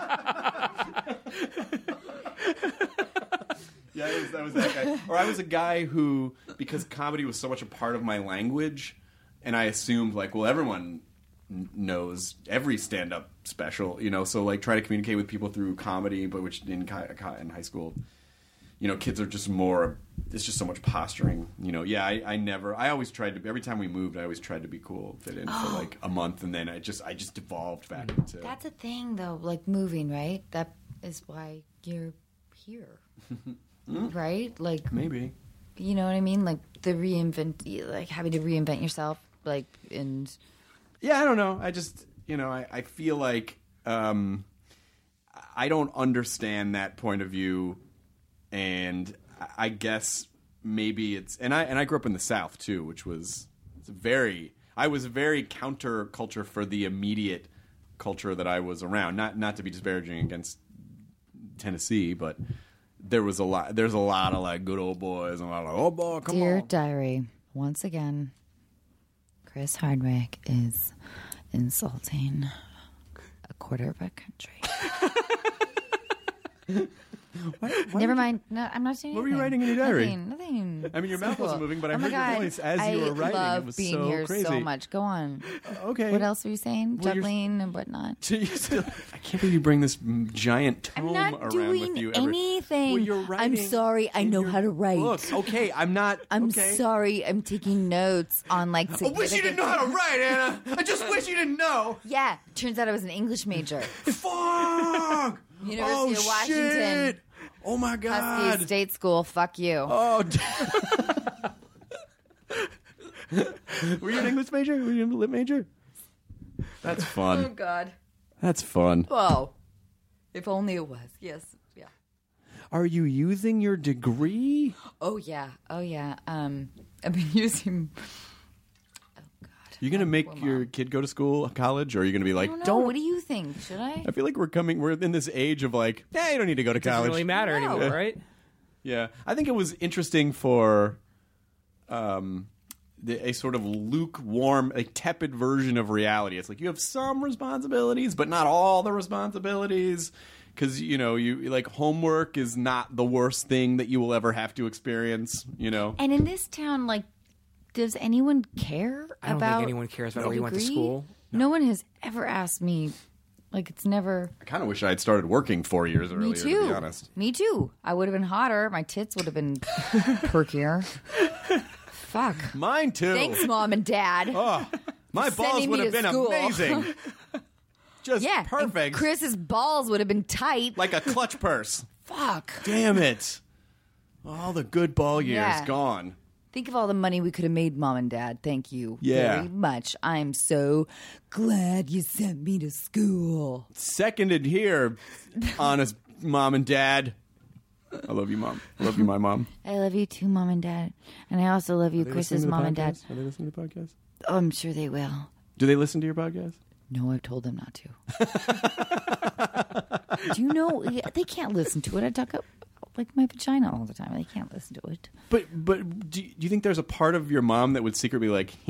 Yeah, I was, that was that guy. Or I was a guy who, because comedy was so much a part of my language, and I assumed, like, well, everyone n- knows every stand-up special, you know, so, like, try to communicate with people through comedy, but which in, ki- in high school, you know, kids are just more, it's just so much posturing, you know. Yeah, I, I never, I always tried to, every time we moved, I always tried to be cool, fit in for, like, a month, and then I just, I just devolved back into... That's a thing, though. Like moving, right? That is why you're here, right? Like, Maybe. you know what I mean? Like the reinvent, like having to reinvent yourself, like and Yeah, I don't know. I just, you know, I, I feel like um, I don't understand that point of view, and I- I guess maybe it's and I and I grew up in the South too, which was it's very. I was very counterculture for the immediate culture that I was around. Not not to be disparaging against Tennessee, but there was a lot. There's a lot of like good old boys and a lot of oh boy, come Dear on. Diary, once again, Chris Hardwick is insulting a quarter of a country. Never mind. No, I'm not saying What were you anything. writing in your diary? Nothing. nothing. I mean, your So mouth wasn't cool. moving, but I oh my heard your God. voice as you I were writing. It love was being so here crazy. so much. Go on. Okay. What else were you saying? Well, you're- Juggling and whatnot. So you still, I can't believe you bring this mm, giant tome I'm not around doing with you. Every, anything. Well, you're I'm writing sorry. I in know your how to write. book. Okay, I'm not. I'm okay. sorry. I'm taking notes on like. I wish you didn't know how to write, Anna. I just wish you didn't know. Yeah, turns out I was an English major. Fuck. University oh, of Washington. Shit. Oh my Husky god. State School. Fuck you. Oh. d- Were you an English major? Were you a lit major? That's Oh fun. God. That's fun. Whoa. If only it was. Yes. Yeah. Are you using your degree? Oh yeah. Oh yeah. Um, I've been using. Oh God. You gonna make poor your mom. kid go to school, college, or are you gonna be I like, don't know. don't? What do you think? Should I? I feel like we're coming. We're in this age of like, yeah, you don't need to go to Doesn't college. really matter No. anymore, right? Yeah, I think it was interesting for, um, the, a sort of lukewarm, a tepid version of reality. It's like you have some responsibilities, but not all the responsibilities. Because you know, you like homework is not the worst thing that you will ever have to experience. You know, And in this town, like, does anyone care I don't about? think anyone cares about a where you went to degree? school. No. one has ever asked me. Like, it's never. I kind of wish I had started working four years earlier. Me too. To be honest, Me too. I would have been hotter. My tits would have been perkier. Fuck. mine too. Thanks, mom and dad. Oh, my for balls sending would me have to been school. amazing. Just yeah. and perfect. Chris's balls would have been tight. Like a clutch purse. Fuck. Damn it. All the good ball years Yeah. gone. Think of all the money we could have made, mom and dad. Thank you Yeah. very much. I'm so glad you sent me to school. Seconded here, honest mom and dad. I love you, mom. I love you, my mom. I love you too, mom and dad. And I also love you, Chris's mom and dad. Are they listening to the podcast? Oh, I'm sure they will. Do they listen to your podcast? No, I've told them not to. Do you know? Yeah, they can't listen to it. I talk up like my vagina all the time. They can't listen to it. But but do you, do you think there's a part of your mom that would secretly be like,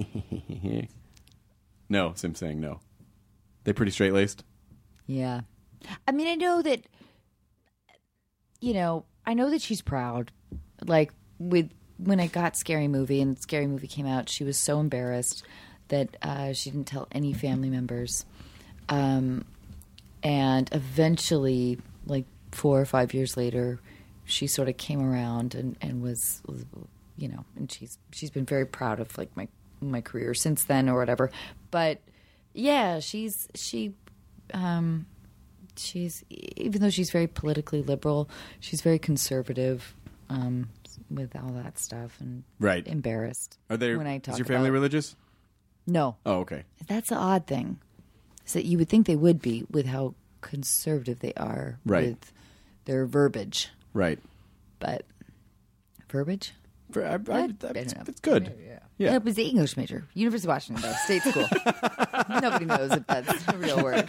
no? So I'm saying no. They pretty straight laced. Yeah. I mean, I know that, you know, I know that she's proud. Like, with when I got Scary Movie and Scary Movie came out, she was so embarrassed that uh, she didn't tell any family members. Um, And eventually, like four or five years later, she sort of came around and, and was, was, you know, and she's she's been very proud of like my my career since then or whatever. But yeah, she's she, um, she's even though she's very politically liberal, she's very conservative. Um, with all that stuff and Right. embarrassed. Are they? When I talk Is your family about- religious? No. Oh, okay. That's the odd thing. Is that you would think they would be with how conservative they are Right. with their verbiage. Right. But verbiage? For, I, I, I I, don't it's, know. it's good. Yeah. It was the English major. University of Washington, though. State school. Nobody knows if that's a real word.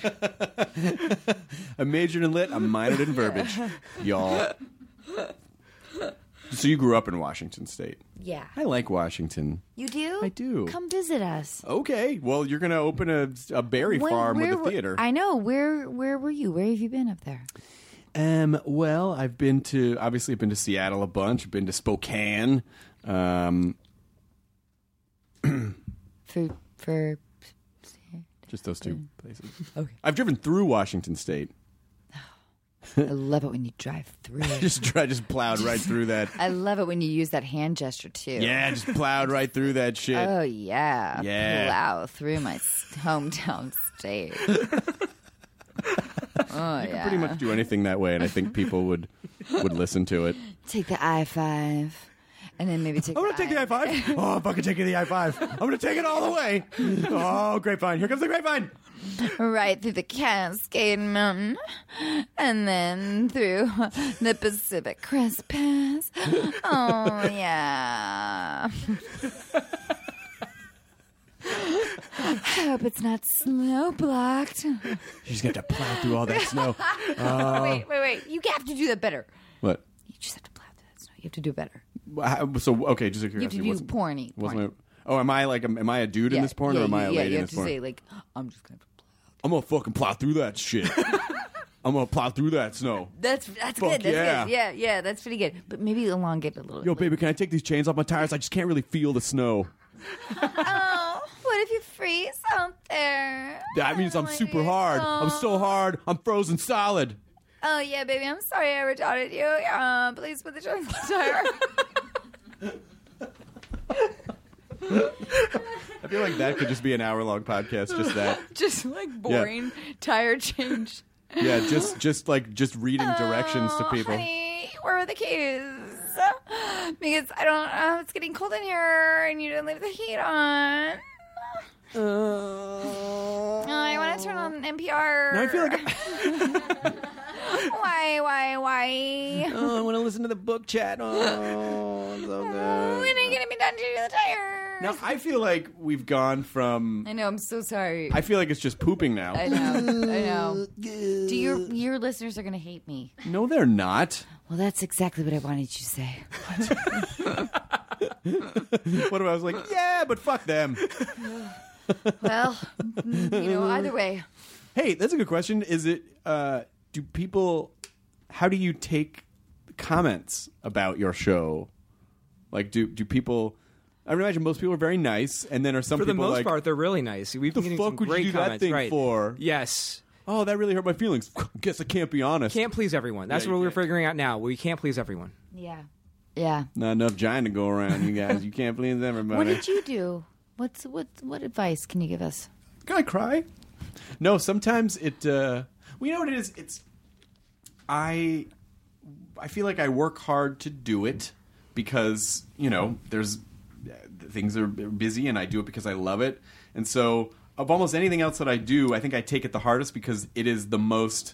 I majored in lit. I minored in verbiage, y'all. So you grew up in Washington State. Yeah. I like Washington. You do? I do. Come visit us. Okay. Well, you're going to open a, a berry When- farm where with a were- theater. I know. Where Where were you? Where have you been up there? Um. Well, I've been to obviously I've been to Seattle a bunch. I've been to Spokane. Um. For for Just those two places. Okay. I've driven through Washington State. I love it when you drive through. Just try, just plowed right through that. I love it when you use that hand gesture too. Yeah, just plowed right through that shit. Oh yeah. Yeah. Plow through my s- hometown state. Oh yeah. Pretty much do anything that way, and I think people would would listen to it. Take the I five, and then maybe take. I'm gonna take the I five. Oh, I'm fucking taking the I five. I'm gonna take it all the way. Oh, grapevine! Here comes the grapevine. Right through the Cascade Mountain, and then through the Pacific Crest Pass. Oh yeah. I hope it's not snow blocked. She's gonna have to plow through all that snow. wait, wait, wait! You have to do that better. What? You just have to plow through that snow. You have to do better. How- So okay, just a You have to curiosity. do wasn't- porny. wasn't porny. it- Oh, am I like am I a dude in this porn yeah, or am I a yeah, lady you in have this to porn? say like, I'm just gonna. I'm gonna fucking plow through that shit. I'm gonna plow through that snow. That's that's Fuck good. That's yeah. good. Yeah, yeah, that's pretty good. But maybe elongate it a little. Yo, baby, can I take these chains off my tires? I just can't really feel the snow. Oh, what if you freeze out there? That means I'm Oh, super my hard. God. I'm so hard. I'm frozen solid. Oh yeah, baby. I'm sorry I retarded you. Uh, please put the chains on the tire. I feel like that could just be an hour long podcast. Just that. Just like boring tire change. Yeah, just just like just reading directions to Oh, people. Honey, where are the keys? Because I don't. Uh, it's getting cold in here, and you didn't leave the heat on. Oh, I want to turn on N P R. Now I feel like Why, why, why? oh, I want to listen to the book chat. Oh, so When good. are you gonna be done changing the tires? Now I feel like we've gone from. I know. I'm so sorry. I feel like it's just pooping now. I know. I know. Do your your listeners are gonna hate me? No, they're not. Well, that's exactly what I wanted you to say. What if I was like, yeah, but fuck them. Well, you know, either way. Hey, that's a good question. Is it? Uh, do people? How do you take comments about your show? Like, do do people? I would imagine most people are very nice, and then are some For the people most like, part, they're really nice. We've the been getting fuck some would you great do that comments. thing right. for? Yes. "Oh, that really hurt my feelings." Guess I can't be honest. Can't please everyone. That's Yeah, what you we're can't. figuring out now. We can't please everyone. Yeah. Yeah. Not enough giant to go around, you guys. You can't please everybody. What did you do? What's what? What advice can you give us? Can I cry? No, sometimes it. Uh, well, you know what it is. It's. I. I feel like I work hard to do it because you know there's things are busy and I do it because I love it, and so of almost anything else that I do, I think I take it the hardest because it is the most.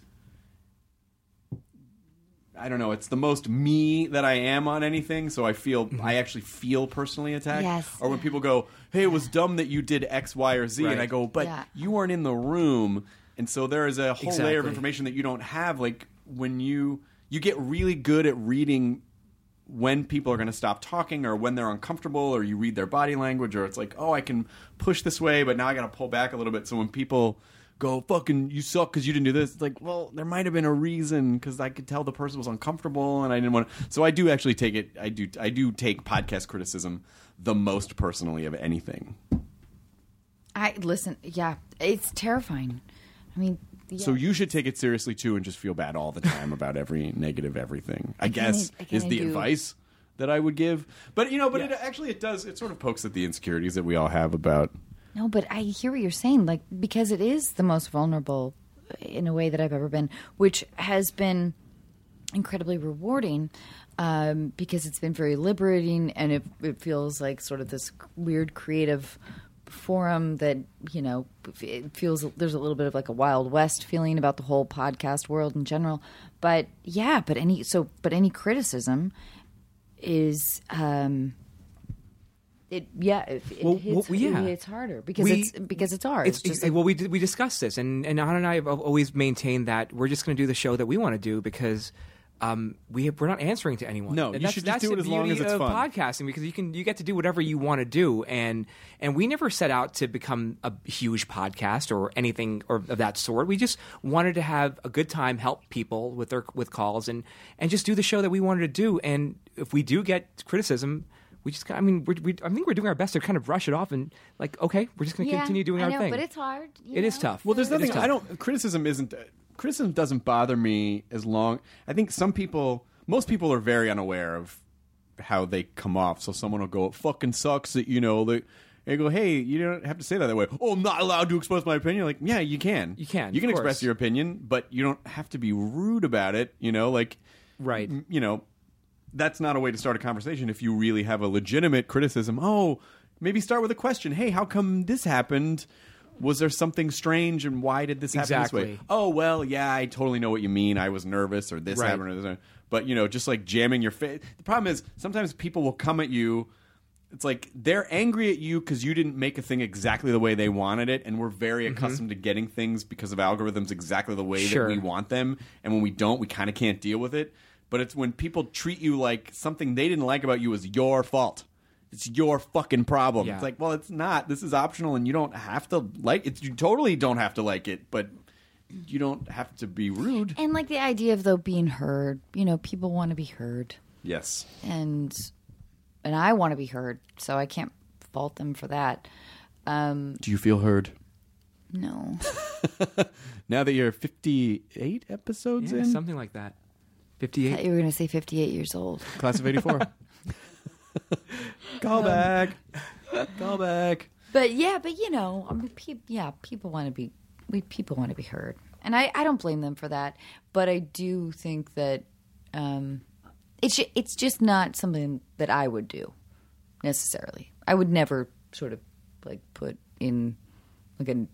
I don't know. It's the most me that I am on anything, so I feel I actually feel personally attacked. Yes. Or when people go, "Hey, it was dumb that you did X, Y, or Z," and Right. I go, "But Yeah. you weren't in the room," and so there is a whole layer of Exactly. information that you don't have. Like when you you get really good at reading when people are going to stop talking or when they're uncomfortable, or you read their body language, or it's like, "Oh, I can push this way, but now I got to pull back a little bit." So when people go, "Fucking, you suck because you didn't do this," it's like, well, there might have been a reason because I could tell the person was uncomfortable and I didn't want to. So I do actually take it. I do. I do take podcast criticism the most personally of anything. I listen. Yeah, it's terrifying. I mean, So you should take it seriously too, and just feel bad all the time about every negative everything. I, guess I- can is I the do- advice that I would give. But you know, but it actually it does it sort of pokes at the insecurities that we all have about. No, but I hear what you're saying, like, because it is the most vulnerable in a way that I've ever been, which has been incredibly rewarding um, because it's been very liberating, and it, it feels like sort of this weird creative forum that, you know, it feels there's a little bit of like a Wild West feeling about the whole podcast world in general. But yeah, but any so but any criticism is um it yeah it, it Well, hits, well, yeah. it hits harder because We- it's because it's ours. It's, just it's- like, well, we did- we discussed this, and and Anna and I have always maintained that we're just going to do the show that we want to do because um, we have, we're not answering to anyone. No, And you that's, should just that's do it the as long beauty as it's of fun. podcasting, because you can you get to do whatever you want to do, and and we never set out to become a huge podcast or anything or of that sort. We just wanted to have a good time, help people with their with calls, and and just do the show that we wanted to do. And if we do get criticism, we just, I mean, we're, we, I think we're doing our best to kind of brush it off and like, okay, we're just going to yeah, continue doing I our know, thing. but it's hard. you It is know? tough. Well, there's It is nothing. tough. I don't. Criticism isn't. Criticism doesn't bother me as long. I think some people, most people, are very unaware of how they come off. So someone will go, "It fucking sucks that you know." They, they go, "Hey, you don't have to say that that way." Oh, I'm not allowed to express my opinion. Like, yeah, you can. You can, You can of express course. your opinion, but you don't have to be rude about it. You know, like, Right. m- You know, that's not a way to start a conversation. If you really have a legitimate criticism, oh, maybe start with a question. Hey, how come this happened? Was there something strange, and why did this happen this way? Exactly. Oh, well, yeah, I totally know what you mean. I was nervous, or this Right. happened, or this happened. But, you know, just like jamming your face. The problem is sometimes people will come at you. It's like they're angry at you because you didn't make a thing exactly the way they wanted it, and we're very accustomed to getting things because of algorithms exactly the way Sure. that we want them. And when we don't, we kind of can't deal with it. But it's when people treat you like something they didn't like about you is your fault. It's your fucking problem. Yeah. It's like, well, it's not. This is optional, and you don't have to like it. You totally don't have to like it, but you don't have to be rude. And like the idea of though being heard, you know, people want to be heard, Yes. and and I want to be heard, so I can't fault them for that. Um, Do you feel heard? no, Now that you're fifty-eight episodes Yeah, in? something like that. I fifty-eight. thought you were going to say fifty-eight years old. Class of eighty-four. Call back. Call back. But yeah, but you know, I mean, pe- yeah, people want to be, we people want to be heard, and I, I don't blame them for that. But I do think that um, it's ju- it's just not something that I would do necessarily. I would never sort of like put in like a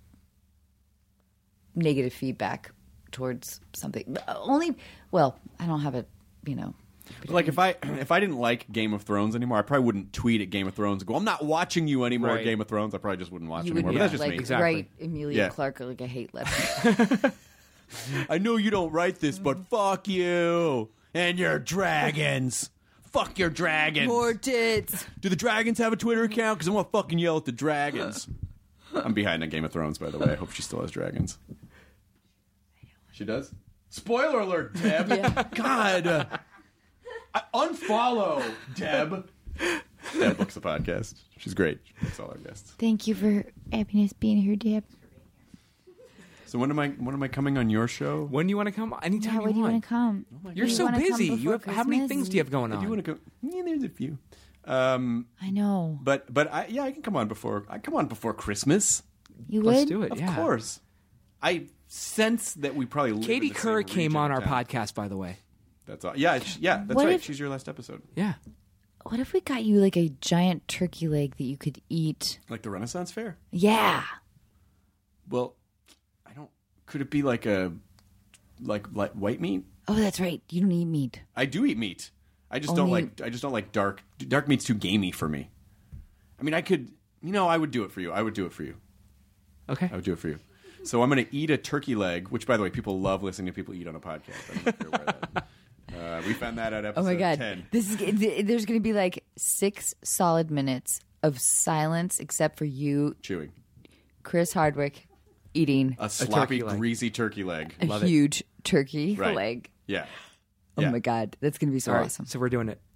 negative feedback towards something. Only, well, I don't have a, you know. Like if I if I didn't like Game of Thrones anymore, I probably wouldn't tweet at Game of Thrones and go, "I'm not watching you anymore." Right. Game of Thrones, I probably just wouldn't watch You anymore. would But that's just like me. Exactly. write Emilia Yeah. Clarke like a hate letter. I know you don't write this, but fuck you and your dragons. Fuck your dragons. More tits. Do the dragons have a Twitter account? Because I'm gonna fucking yell at the dragons. I'm behind on Game of Thrones, by the way. I hope she still has dragons. She does. Spoiler alert, Deb. God. Uh, I- unfollow Deb. Deb books the podcast. She's great. She books all our guests. Thank you for having us being here, Deb. So when am I? When am I coming on your show? When do you want to come? Anytime Yeah, you when do you want. want to come? You're Do you so wanna come busy. You before have how many Christmas? things do you have going I on? do want to go. Yeah, there's a few. Um, I know. but but I yeah I can come on before I come on before Christmas. You Let's would? do it. Of yeah. course. I sense that we probably live Katie in the Kerr same came region on of our town. podcast, by the way. That's all. Yeah, it's- yeah, that's What right. if- She's your last episode. Yeah. What if we got you like a giant turkey leg that you could eat? Like the Renaissance Fair. Yeah. Well, I don't. Could it be like a like like white meat? Oh, that's right. You don't eat meat. I do eat meat. I just don't Only- like. I just don't like dark. Dark meat's too gamey for me. I mean, I could. You know, I would do it for you. I would do it for you. Okay. I would do it for you. So I'm going to eat a turkey leg, which, by the way, people love listening to people eat on a podcast. I don't know if you're aware of that. Uh, we found that at episode Oh my god. ten. This is th- there's going to be like six solid minutes of silence except for you, Chewing. Chris Hardwick, eating A sloppy, turkey leg. greasy turkey leg. a Love it. huge turkey Right. leg. Yeah. Oh Yeah. my god, that's going to be so All right. awesome. So we're doing it.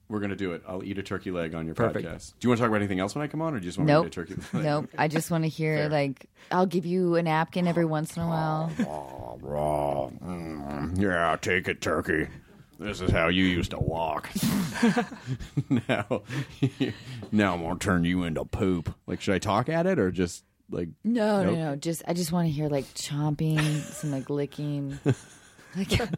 We're going to do it. I'll eat a turkey leg on your Perfect. podcast. Do you want to talk about anything else when I come on, or do you just want Nope. me to eat a turkey leg? Nope. I just want to hear, Fair. like, I'll give you a napkin every once in a while. Mm, yeah, take it, turkey. This is how you used to walk. now, now I'm going to turn you into poop. Like, should I talk at it or just, like... No, nope? no, no. Just I just want to hear, like, chomping, some, like, licking. Like,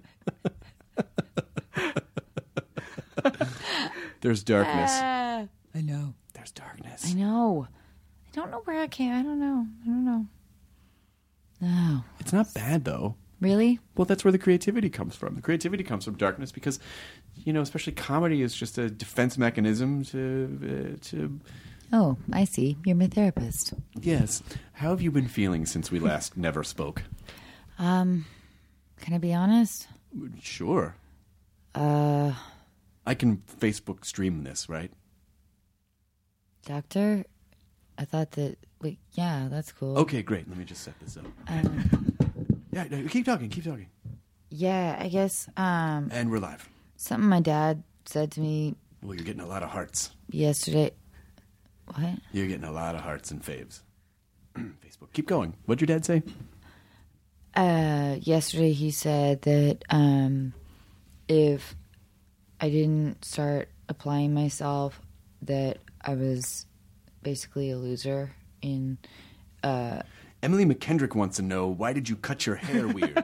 There's darkness. ah, I know. There's darkness. I know. I don't know where I came. I don't know. I don't know. No. It's not bad, though. Really? Well, that's where the creativity comes from. The creativity comes from darkness because, you know, especially comedy is just a defense mechanism to... Uh, to Oh, I see. You're my therapist. yes. How have you been feeling since we last never spoke? Um, can I be honest? Sure. Uh, I can Facebook stream this, right? doctor, I thought that. Wait, yeah, that's cool. Okay, great. Let me just set this up. Um, Yeah, no, keep talking, keep talking. yeah, I guess. Um, And we're live. something my dad said to me Well, you're getting a lot of hearts. yesterday. What? You're getting a lot of hearts and faves. Facebook. Keep going. What'd your dad say? Uh, yesterday he said that um, if I didn't start applying myself, that I was basically a loser in. Uh, Emily McKendrick wants to know, why did you cut your hair weird?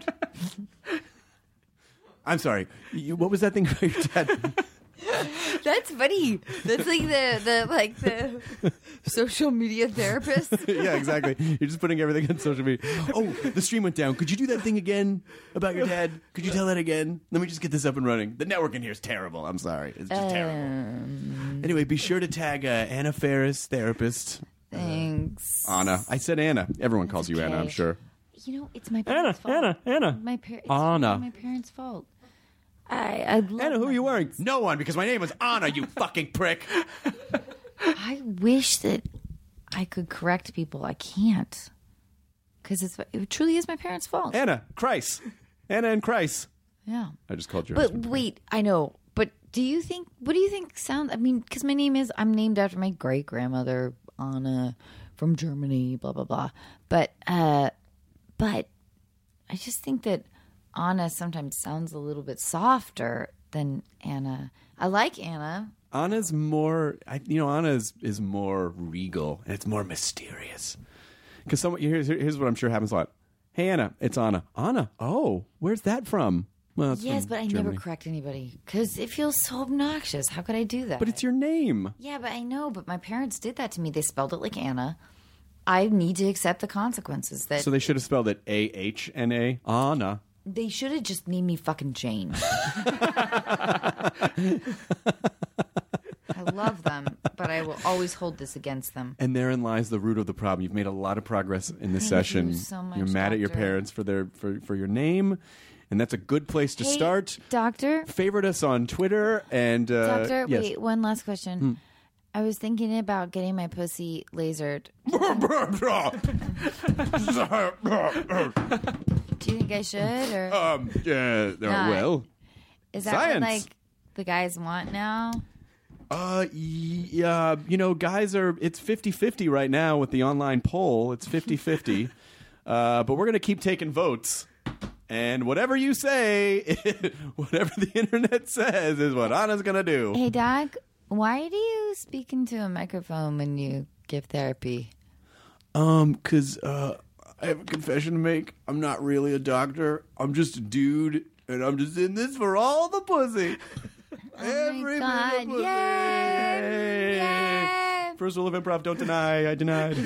I'm sorry. You, what was that thing about your dad? That's funny. That's like the, the like the social media therapist. Yeah, exactly. You're just putting everything on social media. Oh, the stream went down. Could you do that thing again about your dad? Could you tell that again? Let me just get this up and running. The network in here is terrible. I'm sorry. It's just terrible. Um, Anyway, be sure to tag uh, Anna Ferris, therapist. thanks. Anna. I said Anna. Everyone calls you okay. Anna, I'm sure. You know, it's my parents' fault. Anna, Anna. My par- it's Anna. really my parents' fault. I, I love Anna, who my are you wearing? parents. No one, because my name is Anna, you fucking prick. I wish that I could correct people. I can't. Because it's it truly is my parents' fault. Anna, Kreis. Anna and Kreis. Yeah. I just called your But husband. wait, I know. But do you think, what do you think sounds, I mean, because my name is, I'm named after my great grandmother, Anna, from Germany, blah, blah, blah. But, uh, but I just think that Anna sometimes sounds a little bit softer than Anna. I like Anna. Anna's more, I, you know, Anna is, is more regal and it's more mysterious. Because someone here's, here's what I'm sure happens a lot. Hey, Anna, it's Anna. Anna, oh, where's that from? Well, it's Yes, from but I Germany. never correct anybody because it feels so obnoxious. How could I do that? But it's your name. Yeah, but I know. But my parents did that to me. They spelled it like Anna. I need to accept the consequences. That So they should have spelled it A H N A. Anna. they should have just named me fucking Jane. I love them, but I will always hold this against them. And therein lies the root of the problem. You've made a lot of progress in this Thank session. you so much, You're mad at your Doctor. parents for their for, for your name, and that's a good place to Hey, start. Doctor. Favorite us on Twitter and uh, Doctor, yes. wait, one last question. I was thinking about getting my pussy lasered. Do you think I should, or um, yeah, uh, Not. well, is that science. what like the guys want now? uh, yeah, you know, guys are it's fifty-fifty right now with the online poll. It's fifty-fifty. uh, but we're gonna keep taking votes. And whatever you say, whatever the internet says, is what Anna's gonna do. Hey, Doc, why do you speak into a microphone when you give therapy? Um, cause uh, I have a confession to make. I'm not really a doctor. I'm just a dude, and I'm just in this for all the pussy. Every God, bit of pussy. yay, yay. First rule of improv: don't deny. I denied.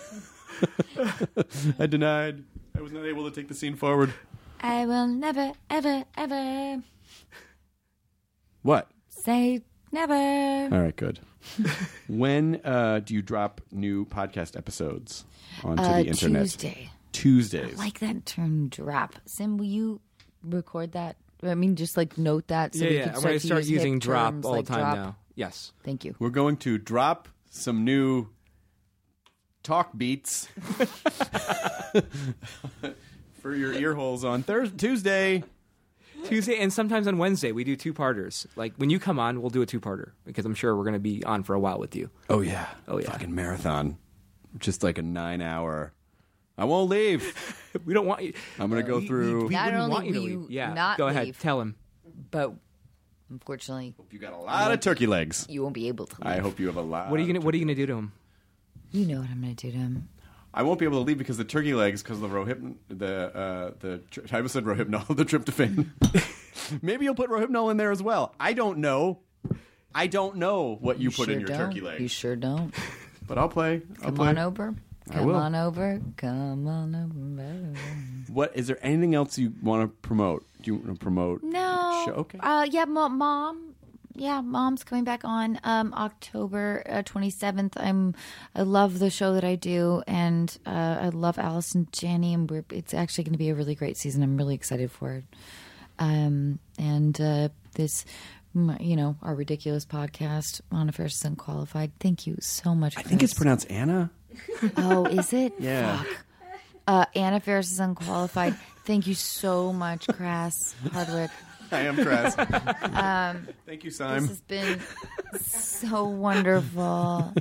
I denied. I was not able to take the scene forward. I will never, ever, ever What? say never. All right, good. When uh, do you drop new podcast episodes onto Uh, the internet? Tuesday. Tuesdays. I like that term, drop. Sim, will you record that? I mean, just like note that. So yeah, we yeah. could I'm going to start use hip using drop terms all like the time drop. now. Yes. Thank you. We're going to drop some new talk beats for your ear holes on Thursday, Tuesday. Tuesday, and sometimes on Wednesday we do two-parters. Like when you come on, we'll do a two-parter because I'm sure we're going to be on for a while with you. Oh yeah. Oh, yeah. Fucking marathon. Just like a nine hour. I won't leave. We don't want you. I'm gonna go we- through. We, we Not wouldn't only want you to will leave. you Yeah, not go ahead. leave. Tell him. But unfortunately, You got a lot of turkey legs. you won't be able to leave. I hope you have a lot. What are you of gonna What are you gonna do to him? You know what I'm going to do to him. I won't be able to leave because the turkey legs, because of the rohypnol, the uh, the tri- I almost said rohypnol, the tryptophan. Maybe you'll put rohypnol in there as well. I don't know. I don't know what you, put sure in your don't. turkey legs. You sure don't. But I'll play. I'll Come play. on over. I Come will. on over. Come on over. What is there anything else you want to promote? Do you want to promote? No. Show? Okay. Uh, yeah, mo- mom. Yeah, mom's coming back on um, October uh, twenty-seventh. I'm. I love the show that I do, and uh, I love Alice and Janney, and we're, it's actually going to be a really great season. I'm really excited for it. Um, and uh, this, m- you know, our ridiculous podcast, Anna Faris is Unqualified. Thank you so much. I think it's Chris. pronounced Anna. Oh, is it? Yeah. Fuck. Uh, Anna Faris is Unqualified. Thank you so much, Crass Hardwick. I am Chris. um, Thank you, This Simon. has been so wonderful.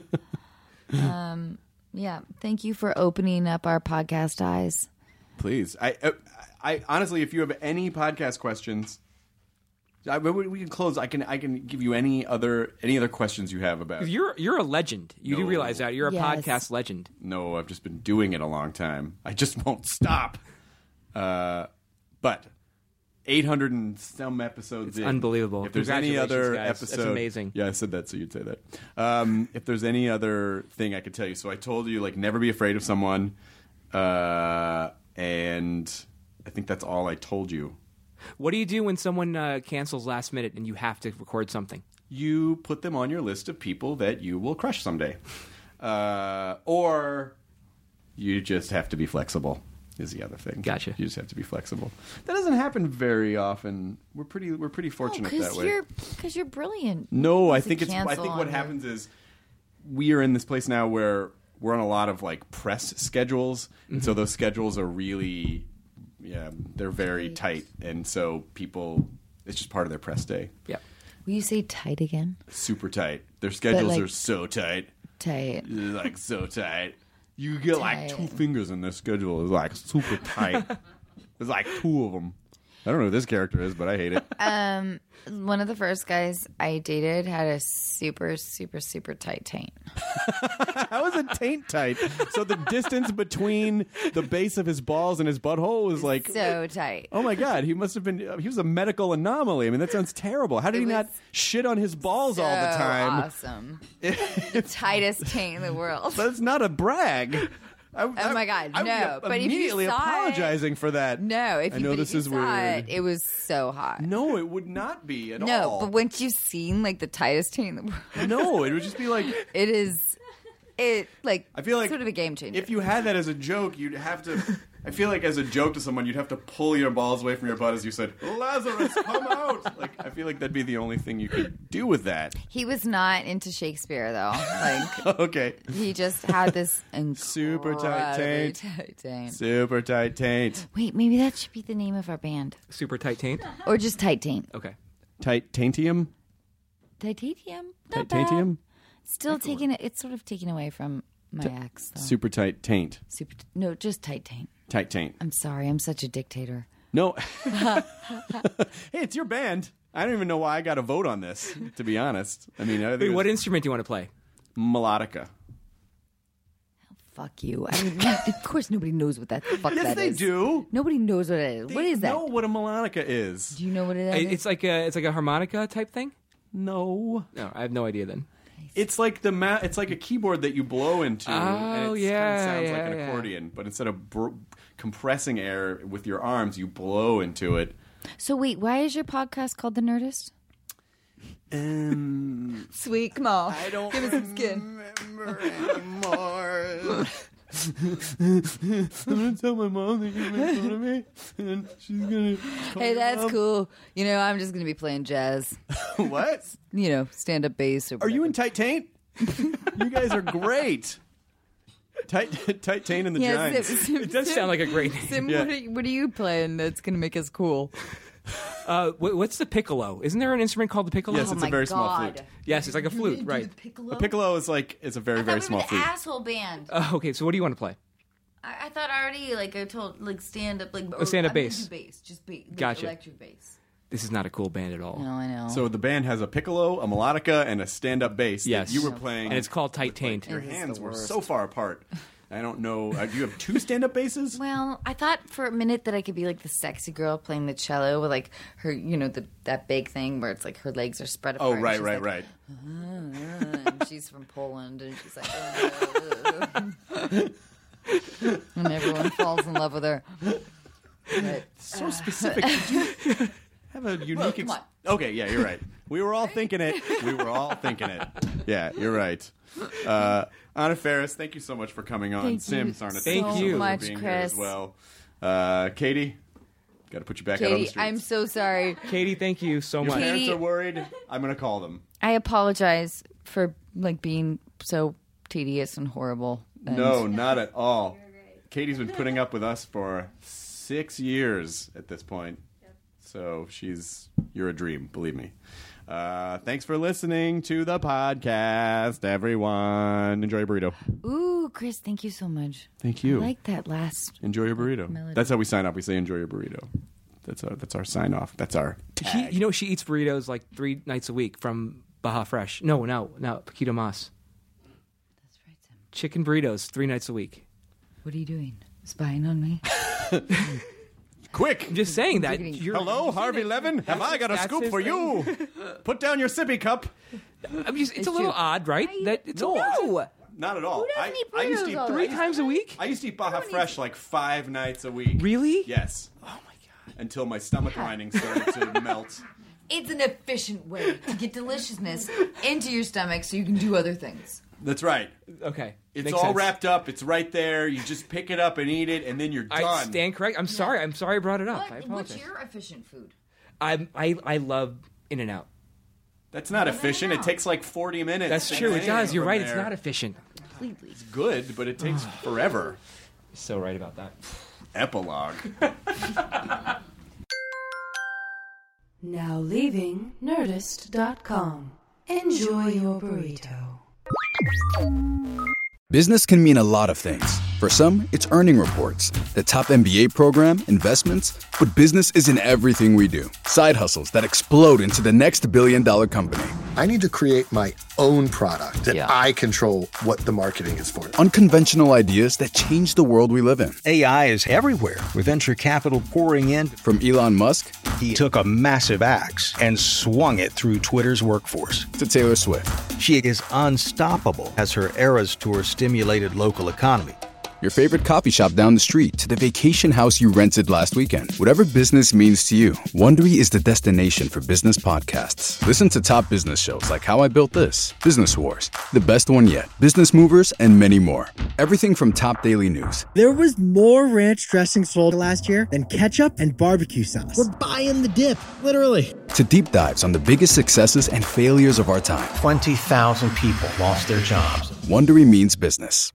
Um, yeah, thank you for opening up our podcast eyes. Please, I, I, I honestly, if you have any podcast questions, I, we, we can close. I can, I can give you any other, any other questions you have about. You're You're a legend. You do No. realize that you're a Yes. podcast legend. No, I've just been doing it a long time. I just won't stop. Uh, but eight hundred and some episodes. It's in, unbelievable. If there's any other Congratulations, guys. episode, That's amazing. Yeah, I said that, so you'd say that. Um, if there's any other thing I could tell you, so I told you like never be afraid of someone, uh, and I think that's all I told you. What do you do when someone uh, cancels last minute and you have to record something? You put them on your list of people that you will crush someday, uh, or you just have to be flexible. Is the other thing. Gotcha. You just have to be flexible. That doesn't happen very often. We're pretty. We're pretty fortunate Because that way. you're because you're brilliant. No, I It's a think it's. I cancel think what on you. happens is we are in this place now where we're on a lot of like press schedules, and so those schedules are really, yeah, they're very tight, and so people, it's just part of their press day. Yeah. Will you say tight again? Super tight. Their schedules like- are so tight. Tight. Like so tight. You get like Tight. two fingers in this schedule. It's like super tight. There's like two of them. I don't know who this character is, but I hate it. Um, one of the first guys I dated had a super, super, super tight taint. How is it taint tight? So the distance between the base of his balls and his butthole was like So tight. oh my god, he must have been. He was a medical anomaly. I mean, that sounds terrible. How did It he was not shit on his balls all the So time? Awesome. The tightest taint in the world. That's not a brag. I, oh my God, I would no. be But if you immediately saw it- apologizing for that. No, if I you, know but this if you is saw weird. it, it was so hot. No, it would not be at No, all. but once you've seen like the tightest taint in the world, no, it would just be like. it is it like I feel like sort of a game changer. If you had that as a joke, you'd have to. I feel like as a joke to someone, you'd have to pull your balls away from your butt as you said, "Lazarus, come out!" Like I feel like that'd be the only thing you could do with that. He was not into Shakespeare though. Like Okay, he just had this Super tight incredibly taint. tight taint. super tight taint, Wait, maybe that should be the name of our band, Super tight taint. or just tight taint. Okay. tight taintium, Titanium. Not tight bad. taintium, Still taking it. It's sort of taken away from my ex. Though. super tight taint, Super. No, just tight taint. tight taint. I'm sorry. I'm such a dictator. No, hey, it's your band. I don't even know why I got a vote on this. To be honest, I mean, I think Wait, what it's instrument do you want to play? melodica. Fuck you. I mean, of course, nobody knows what that fuck Yes, that they is. do. Nobody knows what it is. They what is that? know what a melodica is. Do you know what it I- is? It's like a it's like a harmonica type thing. No. No, I have no idea. Then It's like the ma- It's like a keyboard that you blow into, and Oh, it yeah, kind of sounds like yeah, an yeah. accordion. But instead of br- compressing air with your arms, you blow into it. So wait, why is your podcast called The Nerdist? Um, Sweet, come on. I don't Give me some skin. remember anymore. I'm gonna tell my mom that you made fun of me, and she's gonna. call Hey, your that's mom. cool. You know, I'm just gonna be playing jazz. What? You know, stand up bass or. Are you whatever. in Tight Taint? You guys are great. Tight, Tight Taint and the Yeah, Giants. Sim, Sim, it does sound like a great name. Sim, Yeah. what, are you, what are you playing that's gonna make us cool? Uh, wh- what's the piccolo? Isn't there an instrument called the piccolo? Yes, Oh it's a my very small God. flute. Yes, it's like a flute, right? Piccolo? A piccolo is like it's a very I very thought we small were the flute. asshole band. Uh, okay, so what do you want to play? I, I thought already, like I told, like stand up, like Oh, stand-up I'm gonna bass. do bass, just ba- like Gotcha. electric bass. This is not a cool band at all. No, I know. So the band has a piccolo, a melodica, and a stand-up bass. that Yes. you were playing, And it's called Tight Taint. Your It is hands the were worst. so far apart. I don't know. Uh, do you have two stand-up basses? Well, I thought for a minute that I could be like the sexy girl playing the cello with like her, you know, the that big thing where it's like her legs are spread apart. Oh, and right, she's right, like, right. "Ah," and she's from Poland, and she's like, "Oh." And everyone falls in love with her. But, So specific. Did you have a unique? come Ex- on. okay, yeah, you're right. We were all thinking it. We were all thinking it. Yeah, you're right. Uh, Anna Faris, thank you so much for coming on. Thank Sim you Sarna, Thank so you. much much, for being Chris. here as well. Uh, Katie, got to put you back out on the Katie, streets. I'm so sorry. Katie, thank you so Your much. parents Katie- are worried. I'm going to call them. I apologize for like being so tedious and horrible. And No, not at all. Katie's been putting up with us for six years at this point. So she's, you're a dream, believe me. Uh, thanks for listening to the podcast, everyone. Enjoy your burrito. Ooh, Chris, thank you so much. Thank you. I like that last. Enjoy your burrito. Melody. That's how we sign off. We say enjoy your burrito. That's our, that's our sign off. That's our She, tag. you know, she eats burritos like three nights a week from Baja Fresh. No, no, no, Paquito Mas. That's right, Tim. Chicken burritos three nights a week. What are you doing? Spying on me? Quick. I'm just saying that. Diggity. You're, Hello, Harvey Levin. Have I got a that's scoop his for you? Put down your sippy cup. I'm just, it's, It's a little true. odd, right? That it's No. a, Not at all. doesn't I, eat I used to burritos eat all the three time? times a week. I used to eat Baja Fresh like five nights a week. Really? Yes. Oh my god. Until my stomach lining started to melt. It's an efficient way to get deliciousness into your stomach so you can do other things. That's right. Okay. It's Makes all sense. wrapped up. It's right there. You just pick it up and eat it, and then you're done. I stand correct. I'm sorry. I'm sorry I brought it up. I What, apologize. what's your efficient food? I'm, I I love In and Out. That's not efficient. no. It takes like forty minutes. That's to true. get It does. from You're right. It's there. not efficient. Completely. good, but it takes forever. So right about that. Epilogue. Now leaving Nerdist dot com. Enjoy your burrito. Business can mean a lot of things. For some, it's earning reports, the top M B A program, investments, but business isn't everything we do. Side hustles that explode into the next billion dollar company. I need to create my own product that I control what the marketing is for. Unconventional ideas that change the world we live in. A I is everywhere, with venture capital pouring in. From Elon Musk He took a massive axe and swung it through Twitter's workforce. to Taylor Swift. She is unstoppable as her Eras Tour stimulated local economy. Your favorite coffee shop down the street to the vacation house you rented last weekend. Whatever business means to you, Wondery is the destination for business podcasts. Listen to top business shows like How I Built This, Business Wars, The Best One Yet, Business Movers, and many more. Everything from top daily news. There was more ranch dressing sold last year than ketchup and barbecue sauce. We're buying the dip, literally. To deep dives on the biggest successes and failures of our time. twenty thousand people lost their jobs. Wondery means business.